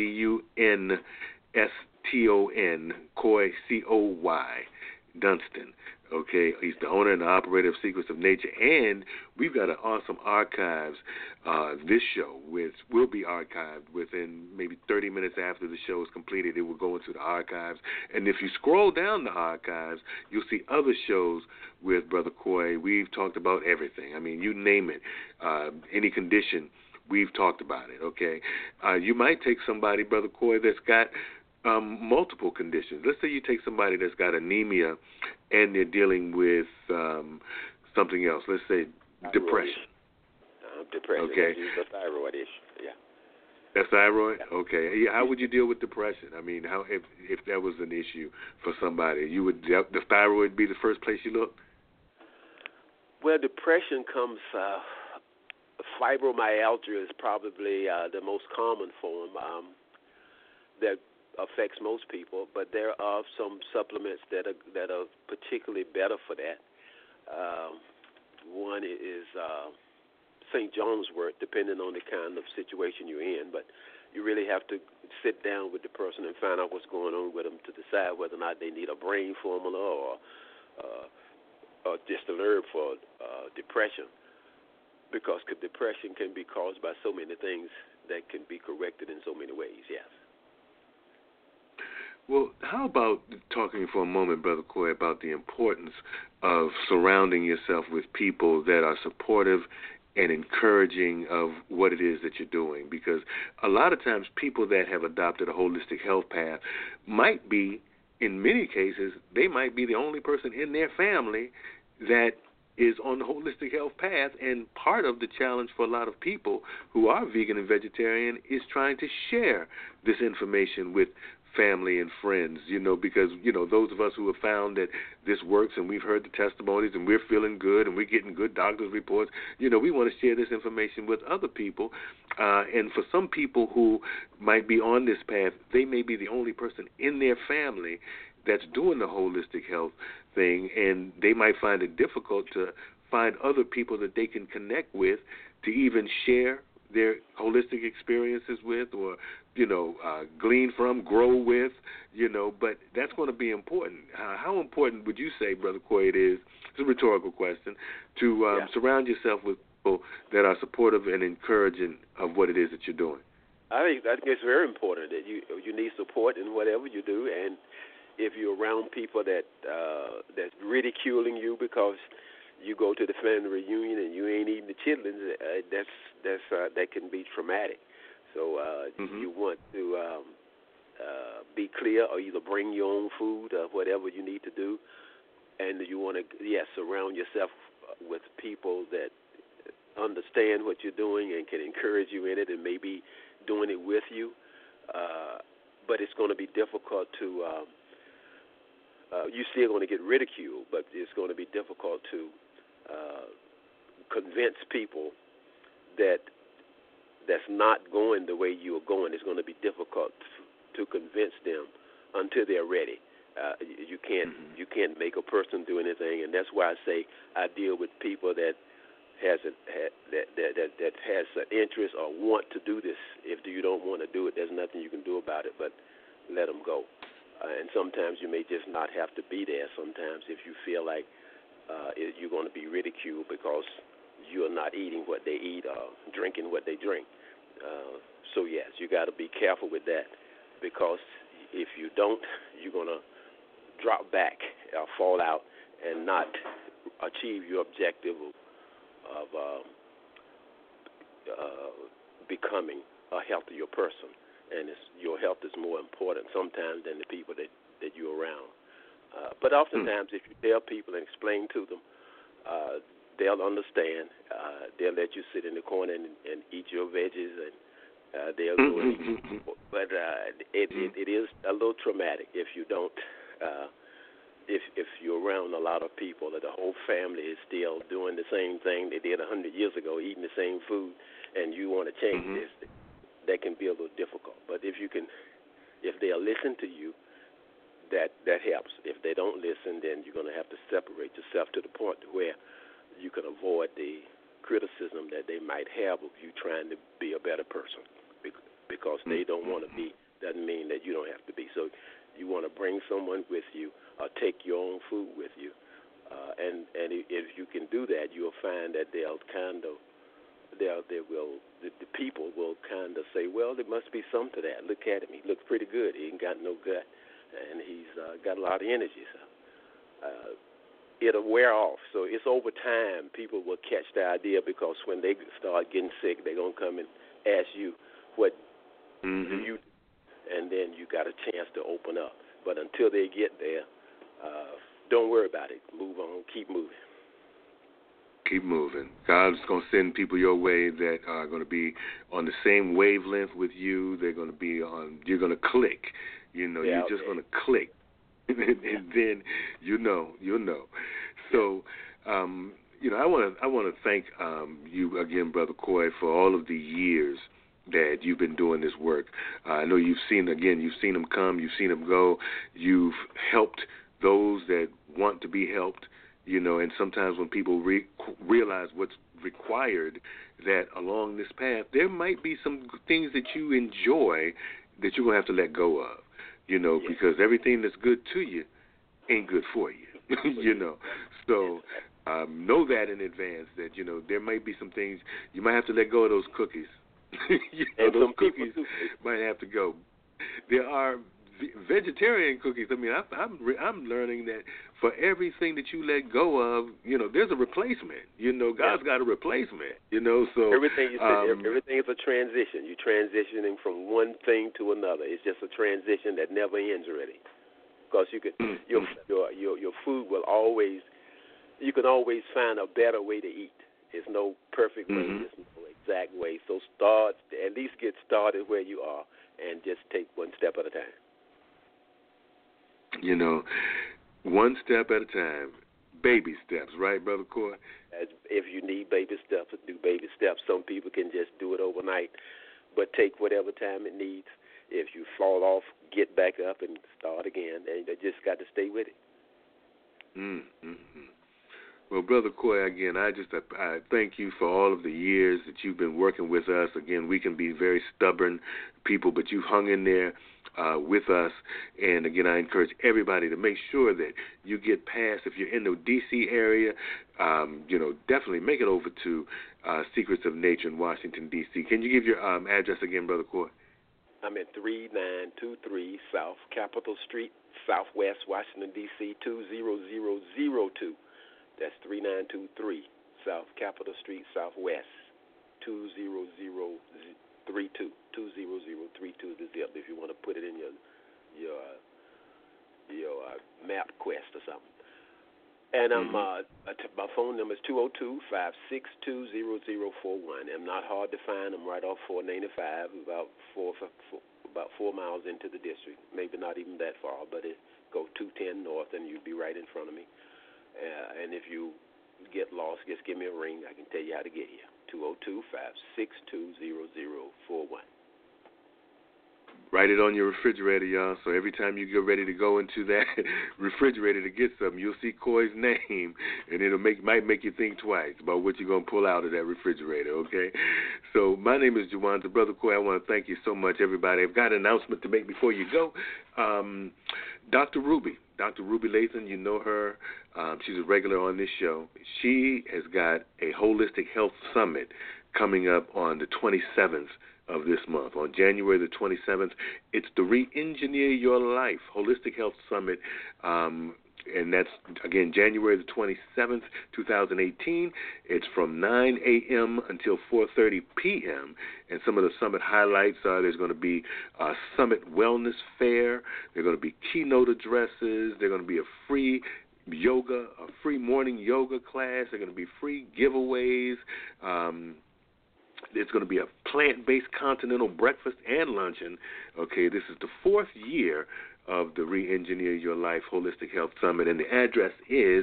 Dunston, Coy, Coy Dunston. Okay, he's the owner and the operator of Secrets of Nature, and we've got an awesome archives. This show will be archived within maybe 30 minutes after the show is completed. It will go into the archives, and if you scroll down the archives, you'll see other shows with Brother Coy. We've talked about everything. I mean, you name it, any condition, we've talked about it. Okay, you might take somebody, Brother Coy, that's got multiple conditions. Let's say you take somebody that's got anemia and they're dealing with something else. Let's say depression. Depression. Okay. That's a thyroid issue. Yeah. That's thyroid? Yeah. Okay. How would you deal with depression? I mean, how if that was an issue for somebody, the thyroid be the first place you look? Well, depression comes. Fibromyalgia is probably the most common form that affects most people, but there are some supplements that are particularly better for that. One is St. John's wort, depending on the kind of situation you're in, but you really have to sit down with the person and find out what's going on with them to decide whether or not they need a brain formula or just an herb for depression, because depression can be caused by so many things that can be corrected in so many ways, yes. Well, how about talking for a moment, Brother Coy, about the importance of surrounding yourself with people that are supportive and encouraging of what it is that you're doing? Because a lot of times people that have adopted a holistic health path might be, in many cases, they might be the only person in their family that is on the holistic health path, and part of the challenge for a lot of people who are vegan and vegetarian is trying to share this information with family and friends, because, those of us who have found that this works and we've heard the testimonies and we're feeling good and we're getting good doctor's reports, we want to share this information with other people. And for some people who might be on this path, they may be the only person in their family that's doing the holistic health thing, and they might find it difficult to find other people that they can connect with to even share their holistic experiences with, or glean from, grow with, but that's going to be important. How important would you say, Brother Coy, it is, it's a rhetorical question, to surround yourself with people that are supportive and encouraging of what it is that you're doing? I think it's very important that you need support in whatever you do, and if you're around people that's ridiculing you because you go to the family reunion and you ain't eating the chitlins, that can be traumatic. So you want to be clear, or either bring your own food or whatever you need to do, and you want to surround yourself with people that understand what you're doing and can encourage you in it and maybe doing it with you. but it's going to be difficult to. You're still going to get ridiculed, but it's going to be difficult to convince people that's not going the way you are going. It's going to be difficult to convince them until they're ready. You can't make a person do anything, and that's why I say I deal with people that has an interest or want to do this. If you don't want to do it, there's nothing you can do about it but let them go. And sometimes you may just not have to be there. Sometimes if you feel like you're going to be ridiculed because you're not eating what they eat or drinking what they drink. So, yes, you got to be careful with that, because if you don't, you're going to drop back or fall out and not achieve your objective of becoming a healthier person. And your health is more important sometimes than the people that you're around. But oftentimes, if you tell people and explain to them, they'll understand. They'll let you sit in the corner and eat your veggies, and they'll go and eat. But it is a little traumatic if you don't. If you're around a lot of people that the whole family is still doing the same thing they did 100 years ago, eating the same food, and you want to change this, that can be a little difficult. But if they'll listen to you, that helps. If they don't listen, then you're going to have to separate yourself to the point where you can avoid the criticism that they might have of you trying to be a better person, because they don't want to be. Doesn't mean that you don't have to be. So you want to bring someone with you or take your own food with you. And if you can do that, you'll find that the people will kind of say, well, there must be something to that. Look at him. He looks pretty good. He ain't got no gut, and he's got a lot of energy. So it'll wear off. So it's over time people will catch the idea, because when they start getting sick, they're going to come and ask you, what do you do? And then you got a chance to open up. But until they get there, don't worry about it. Move on. Keep moving. Keep moving. God's going to send people your way that are going to be on the same wavelength with you. They're going to be on. You're going to click. You're just going to click, and then you'll know. So, I want to thank you again, Brother Coy, for all of the years that you've been doing this work. I know you've seen them come, you've seen them go. You've helped those that want to be helped. And sometimes when people realize what's required, that along this path, there might be some things that you enjoy that you're going to have to let go of, because everything that's good to you ain't good for you, So know that in advance, that, there might be some things you might have to let go of. Those cookies. Those cookies might have to go. There are vegetarian cookies. I mean, I'm learning that for everything that you let go of, there's a replacement. God's got a replacement. So everything you said, everything is a transition. You're transitioning from one thing to another. It's just a transition that never ends already. Because you can, your food will always, you can always find a better way to eat. There's no perfect way. There's no exact way. So at least get started where you are, and just take one step at a time. One step at a time. Baby steps, right, Brother Coy? If you need baby steps, do baby steps. Some people can just do it overnight, but take whatever time it needs. If you fall off, get back up and start again. And you just got to stay with it. Well, Brother Coy, again, I thank you for all of the years that you've been working with us. Again, we can be very stubborn people, but you've hung in there with us. And, again, I encourage everybody to make sure that you get past, if you're in the D.C. area, definitely make it over to Secrets of Nature in Washington, D.C. Can you give your address again, Brother Coy? I'm at 3923 South Capitol Street, Southwest Washington, D.C., 20002. That's 3923 South Capitol Street, Southwest, 20032. 20032 is the zip if you want to put it in your MapQuest or something. And my phone number is 202-562-0041. I'm not hard to find. I'm right off 495, about about 4 miles into the district, maybe not even that far, but go 210 north, and you'd be right in front of me. And if you get lost, just give me a ring. I can tell you how to get here. 202-562-0041. Write it on your refrigerator, y'all, so every time you get ready to go into that refrigerator to get something, you'll see Coy's name, and might make you think twice about what you're going to pull out of that refrigerator, okay? So my name is Juwanza. Brother Coy, I want to thank you so much, everybody. I've got an announcement to make before you go. Dr. Ruby Lathan, you know her. She's a regular on this show. She has got a Holistic Health Summit coming up on the 27th of this month, on January the 27th. It's the Re-Engineer Your Life Holistic Health Summit, and that's, again, January the 27th, 2018. It's from 9 a.m. until 4:30 p.m., and some of the summit highlights are there's going to be a summit wellness fair, there are going to be keynote addresses, there's going to be a free morning yoga class, there are going to be free giveaways, there's going to be a plant-based continental breakfast and luncheon. Okay, this is the 4th year of the Re-Engineer Your Life Holistic Health Summit, and the address is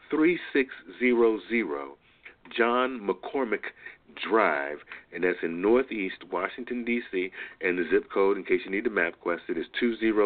3600 John McCormick Drive, and that's in Northeast Washington, D.C., and the zip code, in case you need the map quest, it is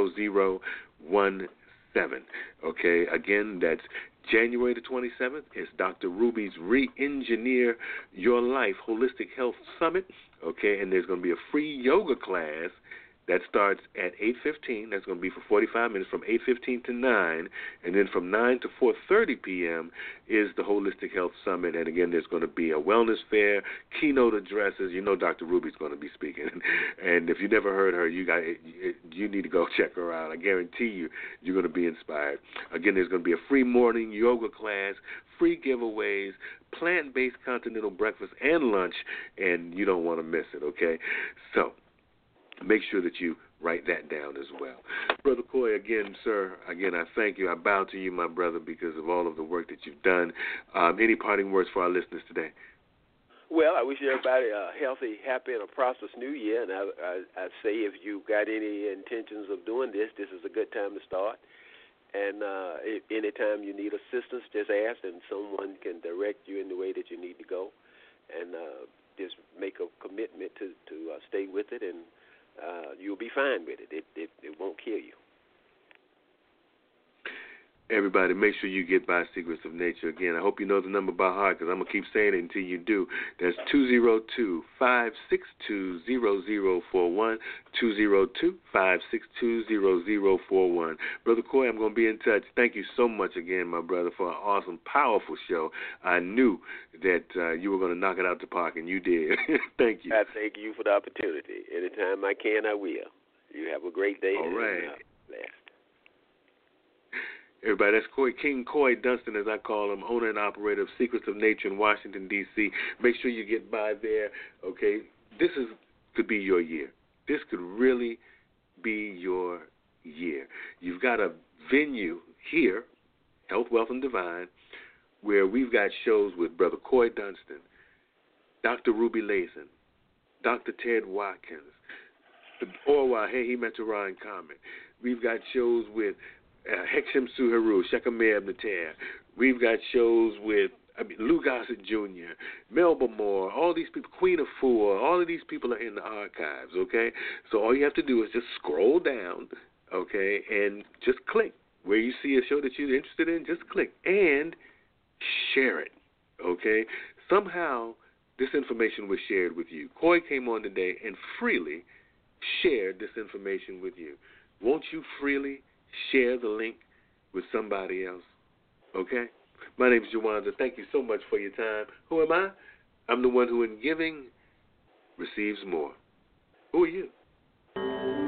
20017. Okay, again, that's January the 27th. It's Dr. Ruby's Re-Engineer Your Life Holistic Health Summit. Okay, and there's going to be a free yoga class that starts at 8:15. That's going to be for 45 minutes from 8:15 to 9. And then from 9 to 4:30 p.m. is the Holistic Health Summit. And, again, there's going to be a wellness fair, keynote addresses. You know Dr. Ruby's going to be speaking. And if you never heard her, you need to go check her out. I guarantee you're going to be inspired. Again, there's going to be a free morning yoga class, free giveaways, plant-based continental breakfast and lunch, and you don't want to miss it, okay? So make sure that you write that down as well. Brother Coy, again, sir, I thank you. I bow to you, my brother, because of all of the work that you've done. Any parting words for our listeners today? Well, I wish everybody a healthy, happy, and a prosperous new year. And I say if you've got any intentions of doing this is a good time to start. And if anytime you need assistance, just ask, and someone can direct you in the way that you need to go. And just make a commitment to stay with it, and you'll be fine with it. It won't kill you. Everybody, make sure you get by Secrets of Nature. Again, I hope you know the number by heart, because I'm going to keep saying it until you do. That's 202-562-0041, 202-562-0041. Brother Coy, I'm going to be in touch. Thank you so much again, my brother, for an awesome, powerful show. I knew that you were going to knock it out the park, and you did. Thank you. I thank you for the opportunity. Anytime I can, I will. You have a great day. All right. Blessed. Everybody, that's King Coy Dunston, as I call him, owner and operator of Secrets of Nature in Washington, D.C. Make sure you get by there, okay? This could be your year. This could really be your year. You've got a venue here, Health, Wealth, and Divine, where we've got shows with Brother Coy Dunston, Dr. Ruby Lathan, Dr. Ted Watkins, Orwa Hehi Meteran Comet. We've got shows with Hexim Suharu, Shekamer Nater. We've got shows with Lou Gossett Jr., Melba Moore, all these people, Queen of Four, all of these people are in the archives, okay? So all you have to do is just scroll down, okay, and just click. Where you see a show that you're interested in, just click and share it, okay? Somehow this information was shared with you. Coy came on today and freely shared this information with you. Won't you freely share the link with somebody else? Okay? My name is Juwanza. Thank you so much for your time. Who am I? I'm the one who in giving receives more. Who are you?